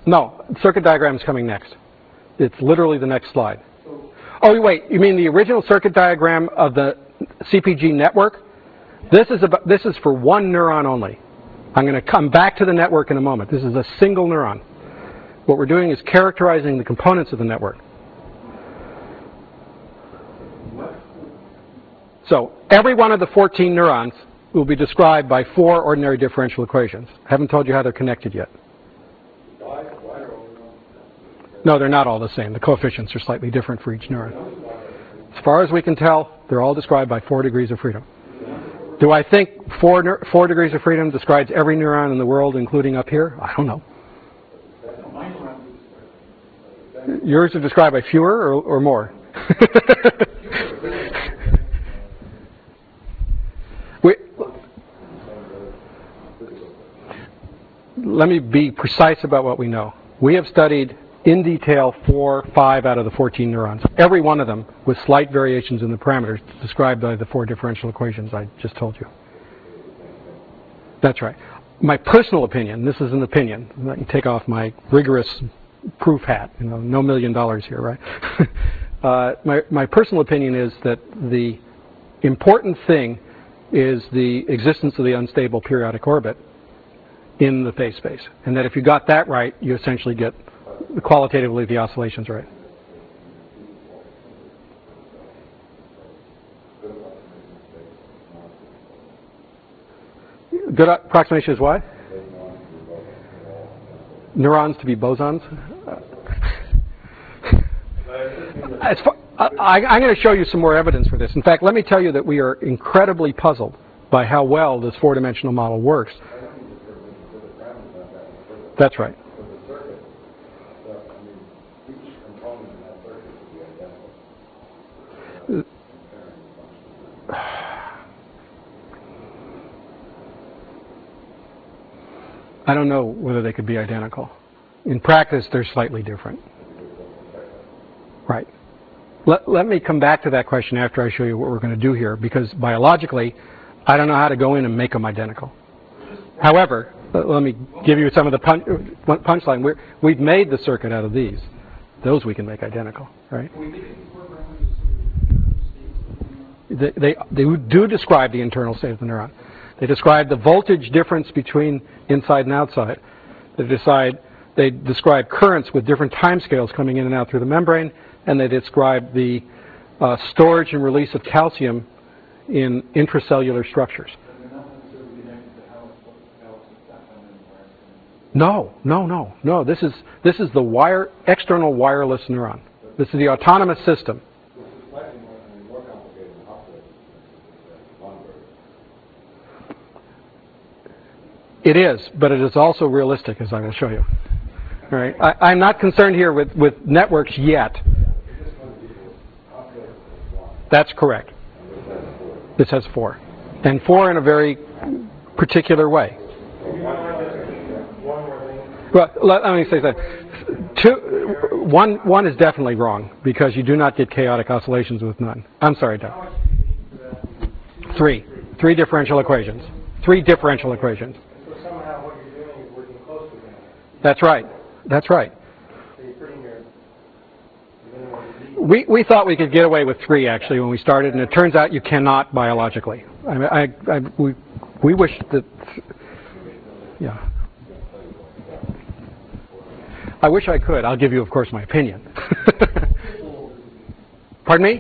No, circuit diagram is coming next. It's literally the next slide. Oh, wait, you mean the original circuit diagram of the CPG network? This is for one neuron only. I'm going to come back to the network in a moment. This is a single neuron. What we're doing is characterizing the components of the network. So every one of the 14 neurons will be described by 4 ordinary differential equations. I haven't told you how they're connected yet. No, they're not all the same. The coefficients are slightly different for each neuron. As far as we can tell, they're all described by 4 degrees of freedom. Do I think 4 degrees of freedom describes every neuron in the world, including up here? I don't know. Yours are described by fewer or more? Let me be precise about what we know. We have studied in detail 5 out of the 14 neurons, every one of them with slight variations in the parameters described by the 4 differential equations I just told you. That's right. My personal opinion, this is an opinion, I can take off my rigorous proof hat, you know, no $1 million here, right? My personal opinion is that the important thing is the existence of the unstable periodic orbit in the phase space, and that if you got that right, you essentially get qualitatively the oscillations right. Good approximation is what? Neurons to be bosons? I'm going to show you some more evidence for this. In fact, let me tell you that we are incredibly puzzled by how well this 4-dimensional model works. That's right. I don't know whether they could be identical. In practice, they're slightly different. Right. Let me come back to that question after I show you what we're going to do here, because biologically, I don't know how to go in and make them identical. However, let me give you some of the punchline. We've made the circuit out of these. Those we can make identical, right? They do describe the internal state of the neuron. They describe the voltage difference between inside and outside. They describe currents with different timescales coming in and out through the membrane, and they describe the storage and release of calcium in intracellular structures. No. This is the external wireless neuron. This is the autonomous system. It is, but it is also realistic, as I will show you. All right. I'm not concerned here with networks yet. That's correct. This has 4. And 4 in a very particular way. Well, let me say that. 1 is definitely wrong, because you do not get chaotic oscillations with none. I'm sorry, Doug. 3. 3 differential equations. 3 differential equations. So somehow what you're doing is working close to that. That's right. That's right. So you're putting your We thought we could get away with 3, actually, when we started, and it turns out you cannot biologically. We wish that, yeah. I wish I could. I'll give you, of course, my opinion. Pardon me?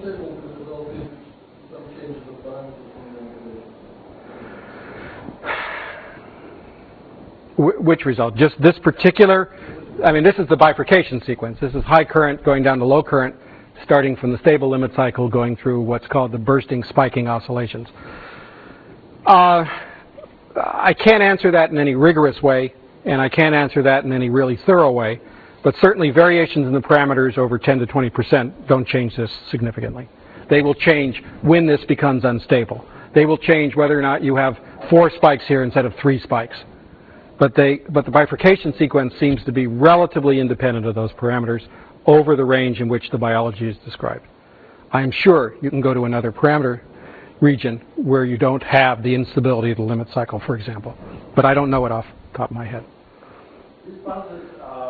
Which result? Just this particular? I mean, this is the bifurcation sequence. This is high current going down to low current, starting from the stable limit cycle, going through what's called the bursting spiking oscillations. I can't answer that in any rigorous way, and I can't answer that in any really thorough way, but certainly variations in the parameters over 10 to 20% don't change this significantly. They will change when this becomes unstable. They will change whether or not you have 4 spikes here instead of 3 spikes. But the bifurcation sequence seems to be relatively independent of those parameters over the range in which the biology is described. I am sure you can go to another parameter region where you don't have the instability of the limit cycle, for example. But I don't know it off the top of my head. This process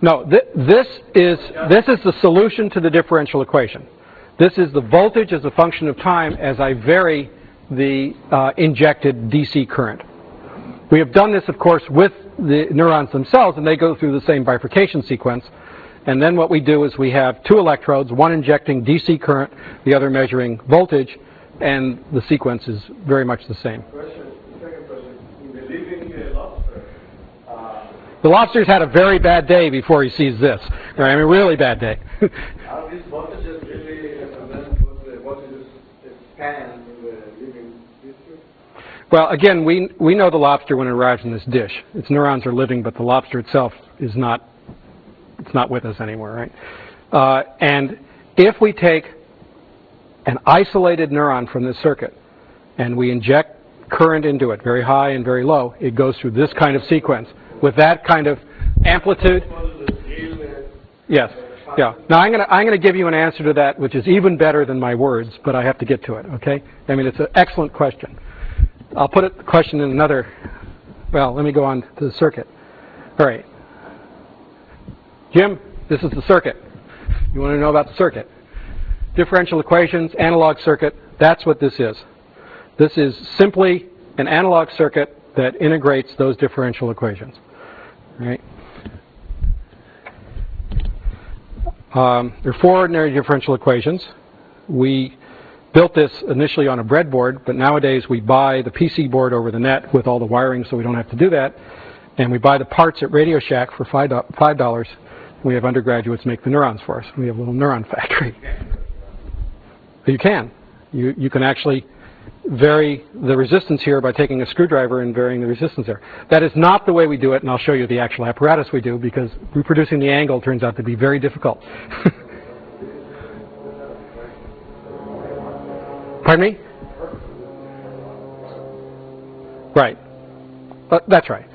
No, this is the solution to the differential equation. This is the voltage as a function of time as I vary the injected DC current. We have done this, of course, with the neurons themselves, and they go through the same bifurcation sequence. And then what we do is we have two electrodes, one injecting DC current, the other measuring voltage, and the sequence is very much the same. Second question. In the living lobster, The lobster's had a very bad day before he sees this. Right? I mean, really bad day. are these voltages really represent what the voltages scan in the living tissue? Well, again, we know the lobster when it arrives in this dish. Its neurons are living, but the lobster itself is not. It's not with us anymore, right? And if we take an isolated neuron from this circuit and we inject current into it, very high and very low, it goes through this kind of sequence with that kind of amplitude. Yes. Yeah. Now I'm going to give you an answer to that, which is even better than my words, but I have to get to it. Okay? I mean, it's an excellent question. I'll put the question in another. Well, let me go on to the circuit. All right. Jim, this is the circuit. You want to know about the circuit? Differential equations, analog circuit, that's what this is. This is simply an analog circuit that integrates those differential equations. Right? There are four ordinary differential equations. We built this initially on a breadboard, but nowadays we buy the PC board over the net with all the wiring so we don't have to do that. And we buy the parts at Radio Shack for $5. We have undergraduates make the neurons for us. We have a little neuron factory. You can. You can actually vary the resistance here by taking a screwdriver and varying the resistance there. That is not the way we do it, and I'll show you the actual apparatus we do, because reproducing the angle turns out to be very difficult. Pardon me? Right. That's right.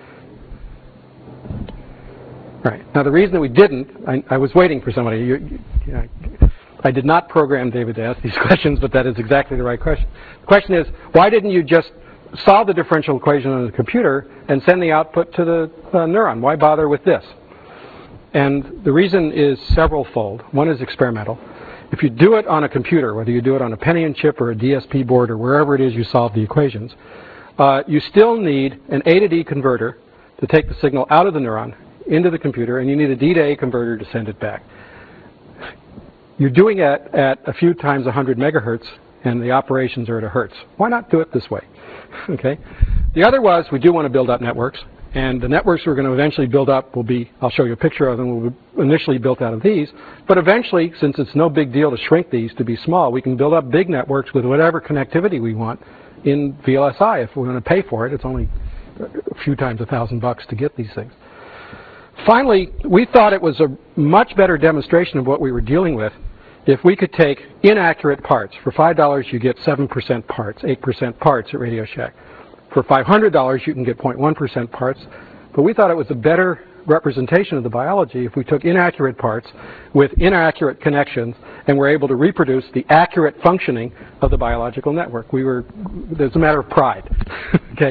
Right. Now, the reason that we didn't, I was waiting for somebody. I did not program David to ask these questions, but that is exactly the right question. The question is, why didn't you just solve the differential equation on the computer and send the output to the neuron? Why bother with this? And the reason is several-fold. One is experimental. If you do it on a computer, whether you do it on a Pentium chip or a DSP board or wherever it is you solve the equations, you still need an A to D converter to take the signal out of the neuron into the computer, and you need a D to A converter to send it back. You're doing it at a few times 100 megahertz, and the operations are at a hertz. Why not do it this way? Okay. The other was we do want to build up networks, and the networks we're going to eventually build up will be, I'll show you a picture of them, will be initially built out of these, but eventually, since it's no big deal to shrink these to be small, we can build up big networks with whatever connectivity we want in VLSI. If we're going to pay for it, it's only a few times $1,000 to get these things. Finally, we thought it was a much better demonstration of what we were dealing with if we could take inaccurate parts. For $5, you get 7% parts, 8% parts at Radio Shack. For $500, you can get 0.1% parts. But we thought it was a better representation of the biology if we took inaccurate parts with inaccurate connections and were able to reproduce the accurate functioning of the biological network. It's a matter of pride. Okay?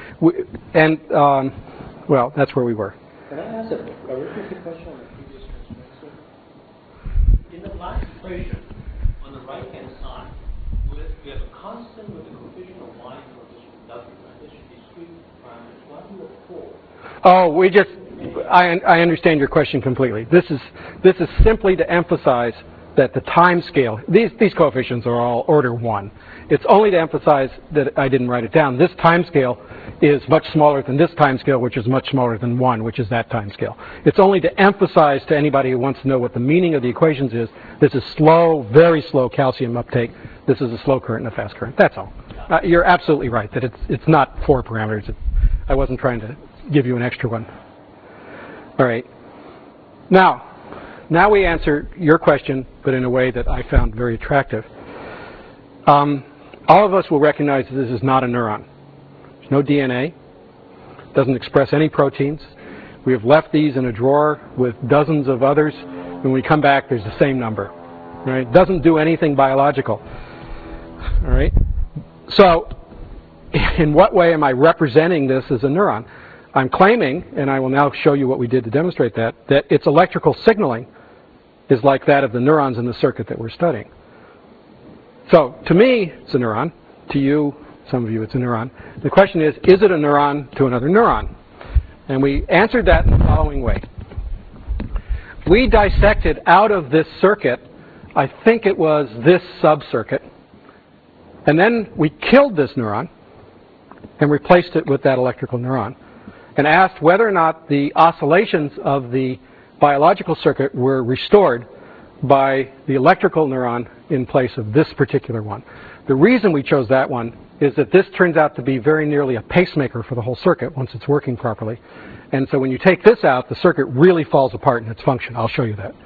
Well, that's where we were. Can I ask a repeat question on the previous transmission? In the last equation, on the right-hand side, we have a constant with a coefficient of y and coefficient of w, right? There should be discrete parameters. Why do we have 4? I understand your question completely. This is simply to emphasize that the time scale, these coefficients are all order 1. It's only to emphasize that I didn't write it down. This time scale is much smaller than this time scale, which is much smaller than 1, which is that time scale. It's only to emphasize to anybody who wants to know what the meaning of the equations is, this is slow, very slow calcium uptake. This is a slow current and a fast current. That's all. You're absolutely right that it's not 4 parameters. I wasn't trying to give you an extra one. All right. Now we answer your question, but in a way that I found very attractive. All of us will recognize that this is not a neuron. There's no DNA. It doesn't express any proteins. We have left these in a drawer with dozens of others. When we come back, there's the same number. Right? It doesn't do anything biological. All right. So, in what way am I representing this as a neuron? I'm claiming, and I will now show you what we did to demonstrate that its electrical signaling is like that of the neurons in the circuit that we're studying. So to me, it's a neuron. To you, some of you, it's a neuron. The question is it a neuron to another neuron? And we answered that in the following way. We dissected out of this circuit, I think it was this sub-circuit, and then we killed this neuron and replaced it with that electrical neuron and asked whether or not the oscillations of the biological circuit were restored by the electrical neuron in place of this particular one. The reason we chose that one is that this turns out to be very nearly a pacemaker for the whole circuit once it's working properly. And so when you take this out, the circuit really falls apart in its function. I'll show you that.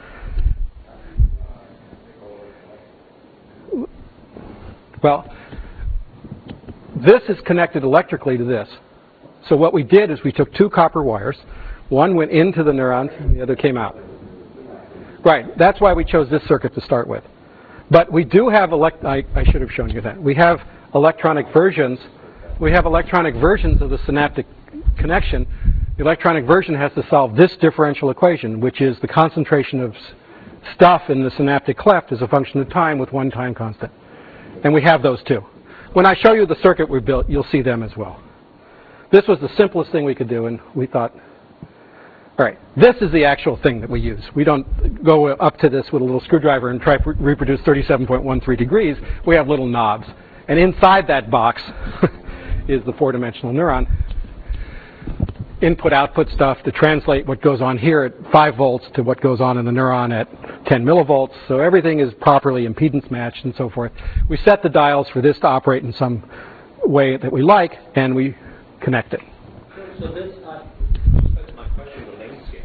Well, this is connected electrically to this. So what we did is we took two copper wires. One went into the neurons and the other came out. Right, that's why we chose this circuit to start with. But we do have, I should have shown you that. We have electronic versions. We have electronic versions of the synaptic connection. The electronic version has to solve this differential equation, which is the concentration of stuff in the synaptic cleft as a function of time with one time constant. And we have those too. When I show you the circuit we built, you'll see them as well. This was the simplest thing we could do, and we thought, all right, this is the actual thing that we use. We don't go up to this with a little screwdriver and try to reproduce 37.13 degrees. We have little knobs. And inside that box is the four-dimensional neuron. Input-output stuff to translate what goes on here at 5 volts to what goes on in the neuron at 10 millivolts. So everything is properly impedance matched and so forth. We set the dials for this to operate in some way that we like, and we connect it. So this, my question was length scale.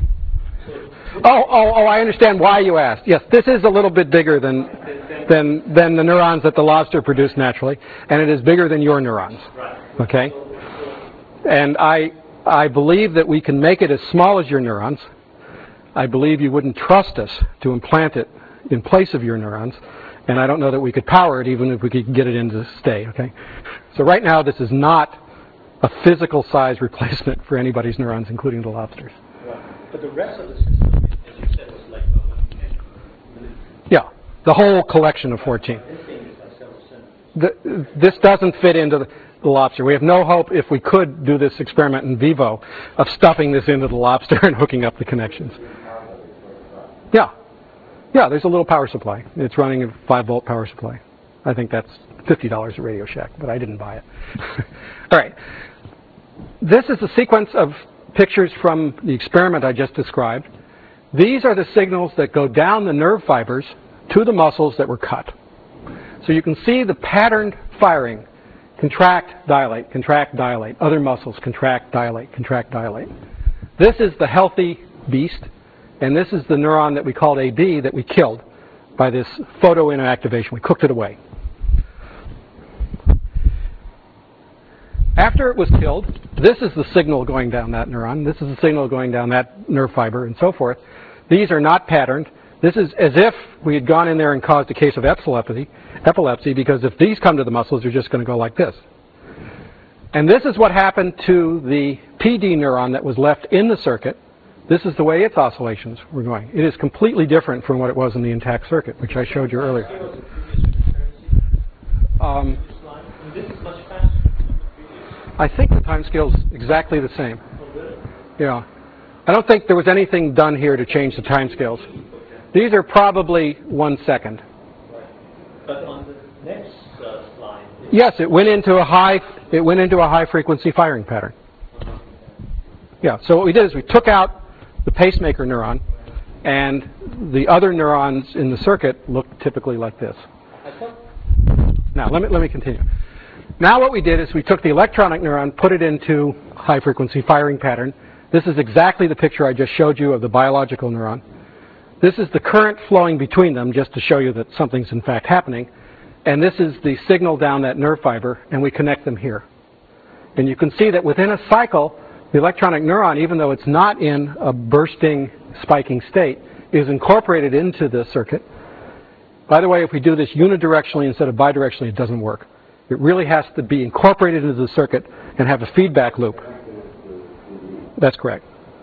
Oh, I understand why you asked. Yes, this is a little bit bigger than the neurons that the lobster produce naturally, and it is bigger than your neurons. Right. Okay? And I believe that we can make it as small as your neurons. I believe you wouldn't trust us to implant it in place of your neurons, and I don't know that we could power it even if we could get it in to stay. Okay? So right now this is not a physical size replacement for anybody's neurons, including the lobsters. Right. But the rest of the system, as you said, was like what you mentioned. Yeah, the whole collection of 14. This thing is like several centimeters. This doesn't fit into the lobster. We have no hope, if we could do this experiment in vivo, of stuffing this into the lobster and hooking up the connections. Yeah, there's a little power supply. It's running a 5-volt power supply. I think that's $50 at Radio Shack, but I didn't buy it. All right. This is a sequence of pictures from the experiment I just described. These are the signals that go down the nerve fibers to the muscles that were cut. So you can see the patterned firing. Contract, dilate, contract, dilate. Other muscles contract, dilate, contract, dilate. This is the healthy beast, and this is the neuron that we called AB that we killed by this photoinactivation. We cooked it away. After it was killed, this is the signal going down that neuron. This is the signal going down that nerve fiber and so forth. These are not patterned. This is as if we had gone in there and caused a case of epilepsy, because if these come to the muscles, they're just going to go like this. And this is what happened to the PD neuron that was left in the circuit. This is the way its oscillations were going. It is completely different from what it was in the intact circuit, which I showed you earlier. This is much faster. I think the time scale is exactly the same. Yeah. I don't think there was anything done here to change the time scales. These are probably 1 second. But on the next slide... Yes, it went into a high frequency firing pattern. Yeah, so what we did is we took out the pacemaker neuron, and the other neurons in the circuit look typically like this. Now, let me continue. Now what we did is we took the electronic neuron, put it into high frequency firing pattern. This is exactly the picture I just showed you of the biological neuron. This is the current flowing between them, just to show you that something's in fact happening. And this is the signal down that nerve fiber, and we connect them here. And you can see that within a cycle, the electronic neuron, even though it's not in a bursting, spiking state, is incorporated into the circuit. By the way, if we do this unidirectionally instead of bidirectionally, it doesn't work. It really has to be incorporated into the circuit and have a feedback loop. That's correct.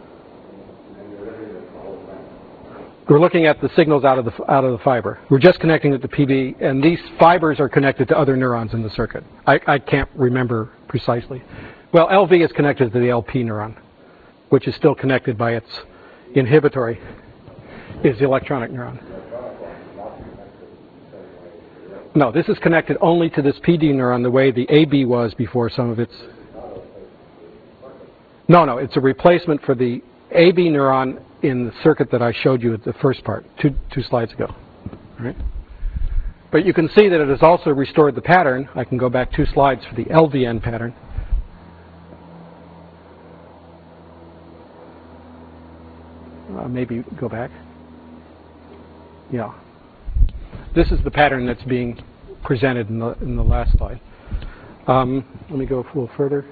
We're looking at the signals out of the fiber. We're just connecting it to PB, and these fibers are connected to other neurons in the circuit. I can't remember precisely. Well, LV is connected to the LP neuron, which is still connected by its inhibitory, is the electronic neuron. No, this is connected only to this PD neuron the way the AB was before some of its... No, it's a replacement for the AB neuron in the circuit that I showed you at the first part, two slides ago. All right? But you can see that it has also restored the pattern. I can go back 2 slides for the LVN pattern. Maybe go back. Yeah. This is the pattern that's being presented in the last slide. Let me go a little further.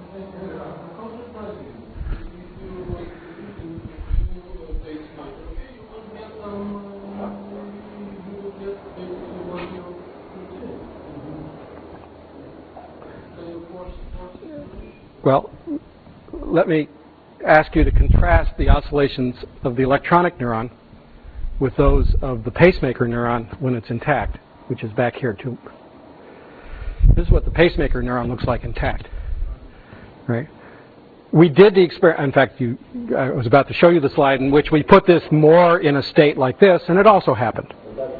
Well, let me ask you to contrast the oscillations of the electronic neuron with those of the pacemaker neuron when it's intact, which is back here too. This is what the pacemaker neuron looks like intact, right? We did the experiment. In fact, I was about to show you the slide in which we put this more in a state like this, and it also happened.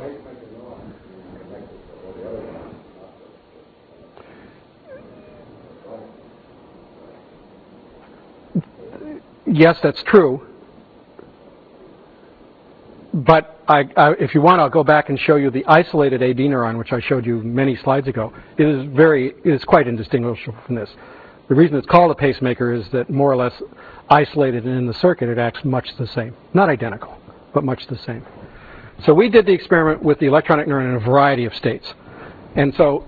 Yes, that's true. But if you want, I'll go back and show you the isolated AB neuron, which I showed you many slides ago. It is quite indistinguishable from this. The reason it's called a pacemaker is that more or less isolated and in the circuit, it acts much the same. Not identical, but much the same. So we did the experiment with the electronic neuron in a variety of states. And so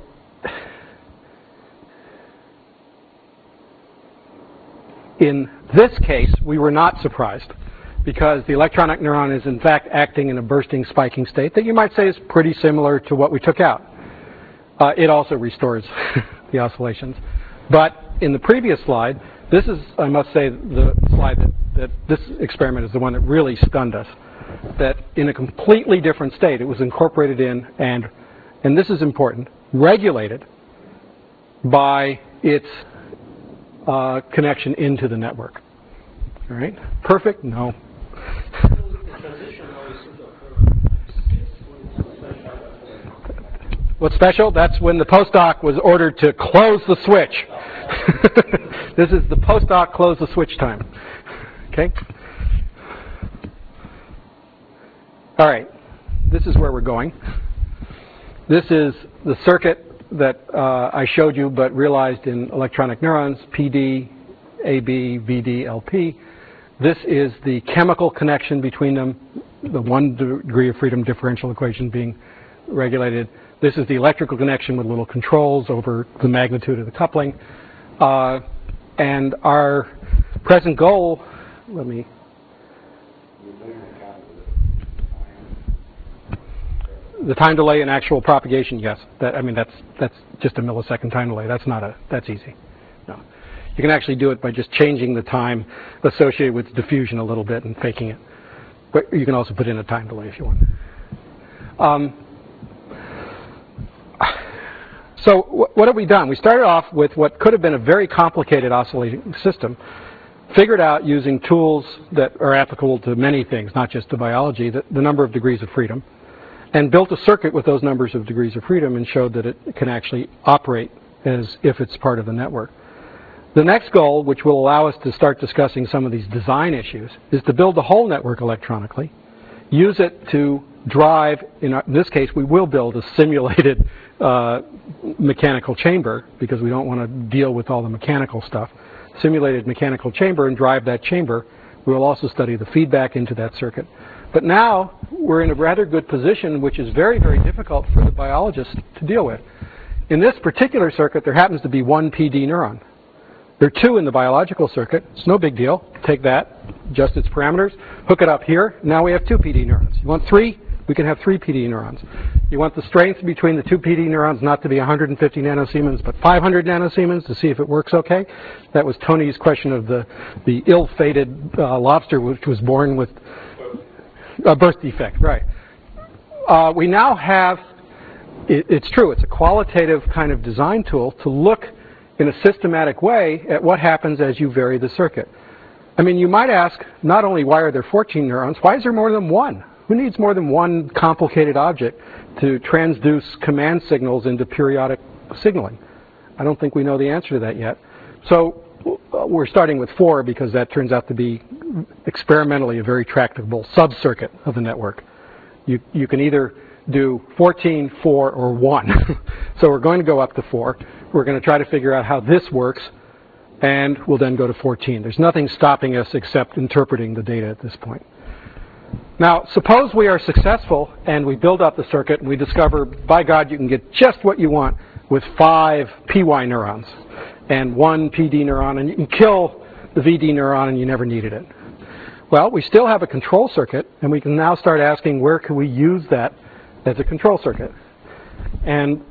in this case, we were not surprised, because the electronic neuron is in fact acting in a bursting spiking state that you might say is pretty similar to what we took out. It also restores the oscillations. But in the previous slide, this is, I must say, the slide that this experiment is the one that really stunned us. That in a completely different state, it was incorporated in and this is important, regulated by its connection into the network. All right? Perfect? No. What's special? That's when the postdoc was ordered to close the switch. This is the postdoc close the switch time. Okay? All right. This is where we're going. This is the circuit that I showed you but realized in electronic neurons, PD, AB, VD, LP. This is the chemical connection between them, the 1 degree of freedom differential equation being regulated. This is the electrical connection with little controls over the magnitude of the coupling. And our present goal, the time delay in actual propagation, yes. That's just a millisecond time delay. That's easy. No. You can actually do it by just changing the time associated with diffusion a little bit and faking it. But you can also put in a time delay if you want. So what have we done? We started off with what could have been a very complicated oscillating system, figured out using tools that are applicable to many things, not just to biology, the number of degrees of freedom, and built a circuit with those numbers of degrees of freedom and showed that it can actually operate as if it's part of the network. The next goal, which will allow us to start discussing some of these design issues, is to build the whole network electronically, use it to drive, in this case, we will build a simulated mechanical chamber because we don't want to deal with all the mechanical stuff. Simulated mechanical chamber and drive that chamber. We will also study the feedback into that circuit. But now we're in a rather good position, which is very, very difficult for the biologist to deal with. In this particular circuit, there happens to be 1 PD neuron. There are 2 in the biological circuit. It's no big deal. Take that, adjust its parameters, hook it up here. Now we have 2 PD neurons. You want 3? We can have 3 PD neurons. You want the strength between the 2 PD neurons not to be 150 nanosiemens, but 500 nanosiemens to see if it works okay. That was Tony's question of the ill-fated lobster, which was born with a birth defect, right. We now have, it's true, it's a qualitative kind of design tool to look in a systematic way at what happens as you vary the circuit. I mean, you might ask, not only why are there 14 neurons, why is there more than one? Who needs more than one complicated object to transduce command signals into periodic signaling? I don't think we know the answer to that yet. So we're starting with 4 because that turns out to be experimentally a very tractable sub-circuit of the network. You can either do 14, 4, or 1. So we're going to go up to 4. We're going to try to figure out how this works, and we'll then go to 14. There's nothing stopping us except interpreting the data at this point. Now, suppose we are successful and we build up the circuit and we discover, by God, you can get just what you want with 5 PY neurons and 1 PD neuron, and you can kill the VD neuron and you never needed it. Well, we still have a control circuit, and we can now start asking where can we use that as a control circuit. And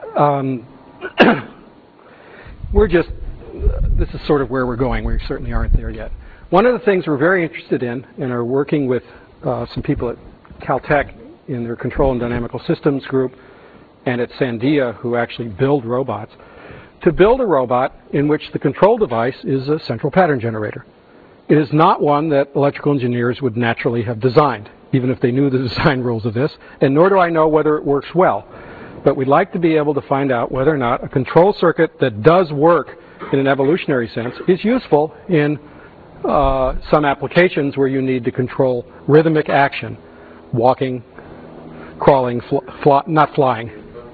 this is sort of where we're going. We certainly aren't there yet. One of the things we're very interested in and are working with some people at Caltech in their Control and Dynamical Systems group and at Sandia, who actually build robots, to build a robot in which the control device is a central pattern generator. It is not one that electrical engineers would naturally have designed, even if they knew the design rules of this, and nor do I know whether it works well. But we'd like to be able to find out whether or not a control circuit that does work in an evolutionary sense is useful in some applications where you need to control rhythmic action, walking, crawling, not flying.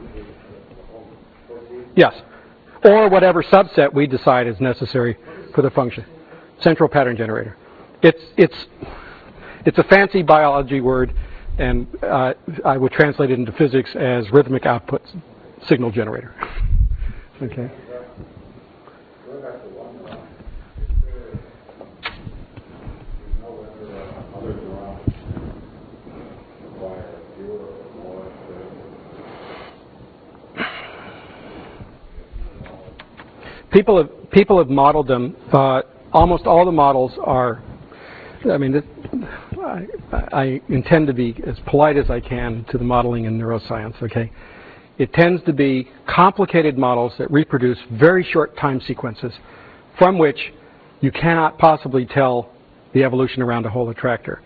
Yes, or whatever subset we decide is necessary for the function. Central pattern generator. It's a fancy biology word, and I would translate it into physics as rhythmic output signal generator. Okay. People have modeled them. Almost all the models are, I mean, I intend to be as polite as I can to the modeling in neuroscience, okay? It tends to be complicated models that reproduce very short time sequences from which you cannot possibly tell the evolution around a whole attractor.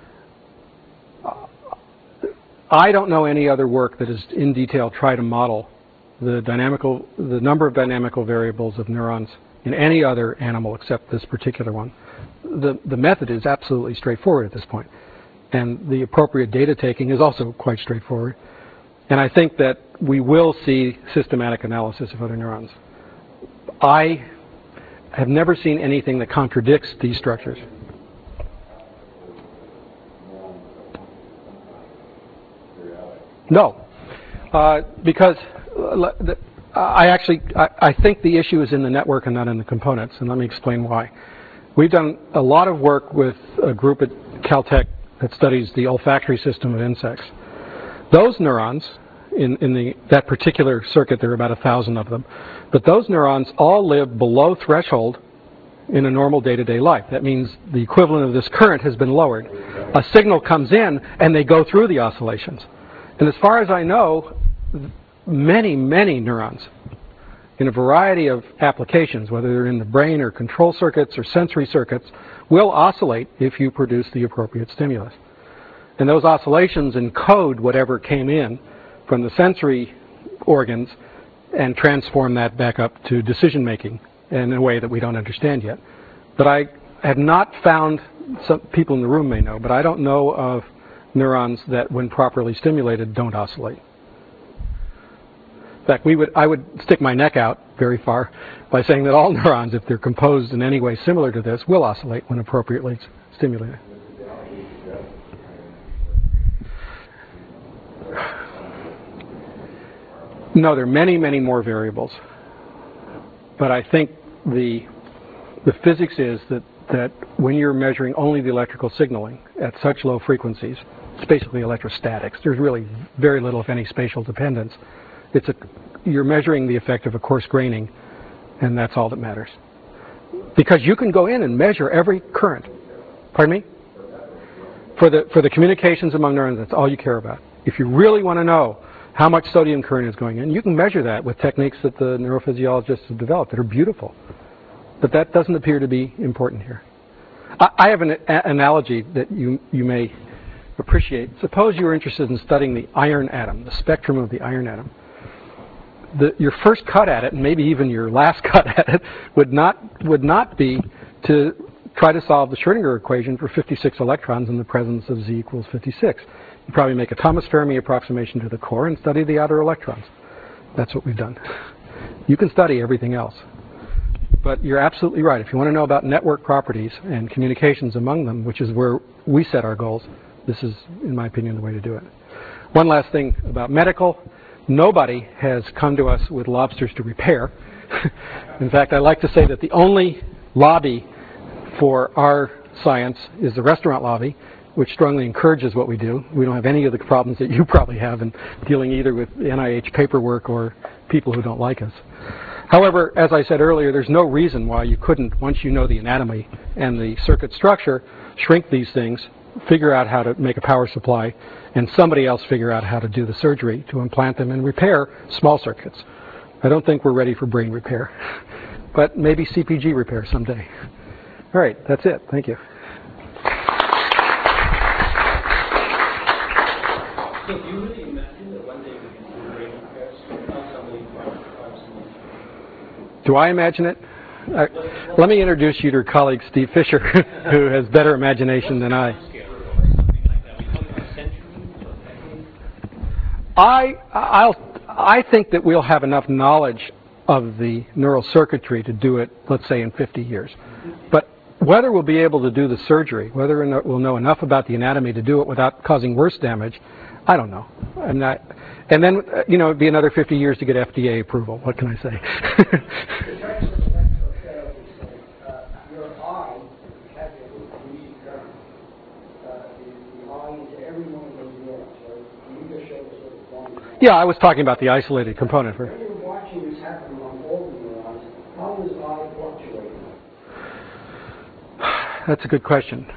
I don't know any other work that has in detail tried to model the number of dynamical variables of neurons in any other animal except this particular one. The method is absolutely straightforward at this point, and the appropriate data taking is also quite straightforward. And I think that we will see systematic analysis of other neurons. I have never seen anything that contradicts these structures. No, because I think the issue is in the network and not in the components, and let me explain why. We've done a lot of work with a group at Caltech that studies the olfactory system of insects. Those neurons, in that particular circuit, there are about 1,000 of them, but those neurons all live below threshold in a normal day-to-day life. That means the equivalent of this current has been lowered. A signal comes in, and they go through the oscillations. And as far as I know, many, many neurons in a variety of applications, whether they're in the brain or control circuits or sensory circuits, will oscillate if you produce the appropriate stimulus. And those oscillations encode whatever came in from the sensory organs and transform that back up to decision making in a way that we don't understand yet. But I have not found, some people in the room may know, but I don't know of neurons that, when properly stimulated, don't oscillate. In fact, I would stick my neck out very far by saying that all neurons, if they're composed in any way similar to this, will oscillate when appropriately stimulated. No, there are many, many more variables. But I think the physics is that when you're measuring only the electrical signaling at such low frequencies, It's basically electrostatics. There's really very little, if any, spatial dependence. You're measuring the effect of a coarse graining, and that's all that matters. Because you can go in and measure every current. Pardon me? For the communications among neurons, that's all you care about. If you really want to know how much sodium current is going in, you can measure that with techniques that the neurophysiologists have developed that are beautiful. But that doesn't appear to be important here. I have an analogy that you may appreciate. Suppose you were interested in studying the iron atom, the spectrum of the iron atom. Your first cut at it, and maybe even your last cut at it, would not be to try to solve the Schrödinger equation for 56 electrons in the presence of Z equals 56. You probably make a Thomas Fermi approximation to the core and study the outer electrons. That's what we've done. You can study everything else. But you're absolutely right. If you want to know about network properties and communications among them, which is where we set our goals, this is, in my opinion, the way to do it. One last thing about medical. Nobody has come to us with lobsters to repair. In fact, I like to say that the only lobby for our science is the restaurant lobby, which strongly encourages what we do. We don't have any of the problems that you probably have in dealing either with NIH paperwork or people who don't like us. However, as I said earlier, there's no reason why you couldn't, once you know the anatomy and the circuit structure, shrink these things, figure out how to make a power supply, and somebody else figure out how to do the surgery to implant them and repair small circuits. I don't think we're ready for brain repair, but maybe CPG repair someday. All right, that's it. Thank you. So do you really imagine that one day we can do brain repairs without somebody from Do I imagine it? Let me introduce you to your colleague Steve Fisher, who has better imagination than I. I think that we'll have enough knowledge of the neural circuitry to do it, let's say, in 50 years. But whether we'll be able to do the surgery, whether we'll know enough about the anatomy to do it without causing worse damage, I don't know. I'm not. And then, it'd be another 50 years to get FDA approval. What can I say? Your eye has a DC current. The eye into every one of those neurons, right? And you just showed us what it's going. Yeah, I was talking about the isolated component. When you're watching this happen among all the neurons, how is eye fluctuating? That's a good question.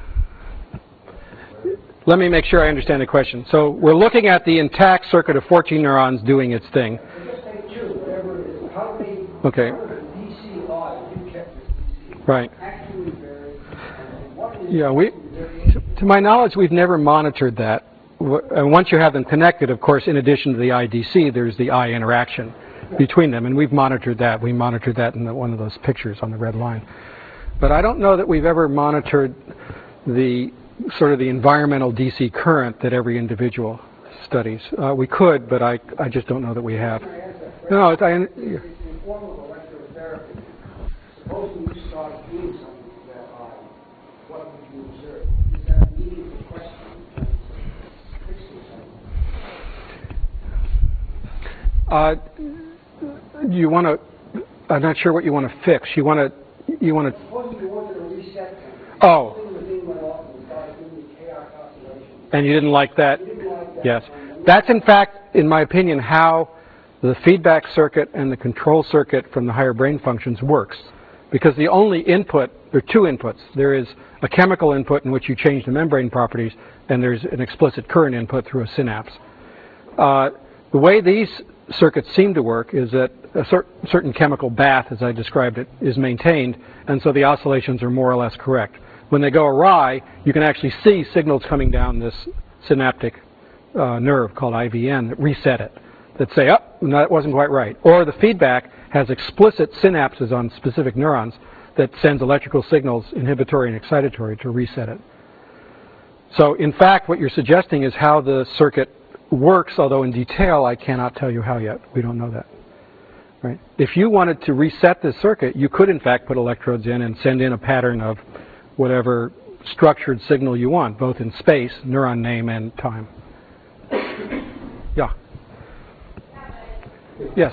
Let me make sure I understand the question. So we're looking at the intact circuit of 14 neurons doing its thing. Just take two, whatever it is. How many Okay. DC eye you kept this DC Right. actually varied? And what is Yeah, to my knowledge, we've never monitored that. And once you have them connected, of course, in addition to the IDC, there's the eye interaction between them, and we've monitored that. We monitored that in one of those pictures on the red line. But I don't know that we've ever monitored the sort of the environmental DC current that every individual studies. We could, but I just don't know that we have. No, in form of electrotherapy, supposing you start doing something to that eye, what would you observe? Is that meaning the question? Fixing something? You want to? I'm not sure what you want to fix. You want to? Supposing you wanted to reset them. Oh. Something went off and started doing chaos oscillations. And you didn't like that? You didn't like that. Yes. That's, in fact, in my opinion, how the feedback circuit and the control circuit from the higher brain functions works. Because the only input, there are two inputs. There is a chemical input in which you change the membrane properties, and there's an explicit current input through a synapse. The way these circuits seem to work is that a certain chemical bath, as I described it, is maintained, and so the oscillations are more or less correct. When they go awry, you can actually see signals coming down this synaptic nerve called IVN that reset it, that say, oh, no, that wasn't quite right. Or the feedback has explicit synapses on specific neurons that sends electrical signals, inhibitory and excitatory, to reset it. So, in fact, what you're suggesting is how the circuit works, although in detail I cannot tell you how yet. We don't know that. Right? If you wanted to reset this circuit, you could, in fact, put electrodes in and send in a pattern of whatever structured signal you want, both in space, neuron name, and time. Yeah. Yes.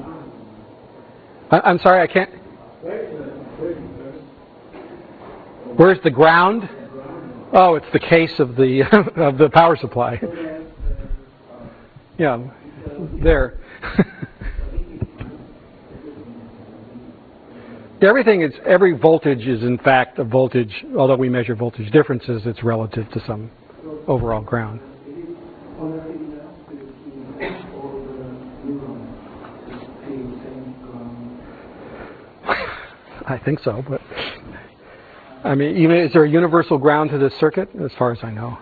I'm sorry, I can't. Where's the ground? Oh, it's the case of the of the power supply. Yeah, there. Every voltage is in fact a voltage, although we measure voltage differences, it's relative to some overall ground. I think so, but I mean, even is there a universal ground to this circuit? As far as I know.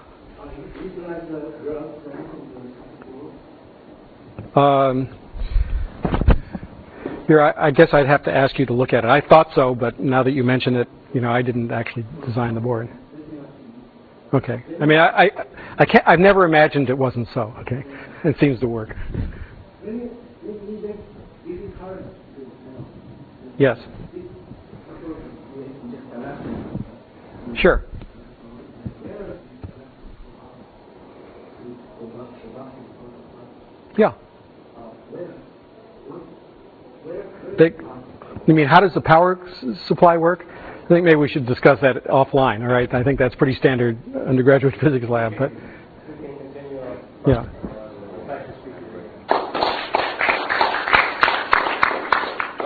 Here, I guess I'd have to ask you to look at it. I thought so, but now that you mention it, I didn't actually design the board. Okay. I mean, I can't. I've never imagined it wasn't so. Okay. It seems to work. Yes. Sure. Yeah. You mean, how does the power supply work? I think maybe we should discuss that offline, all right? I think that's pretty standard undergraduate physics lab, but yeah.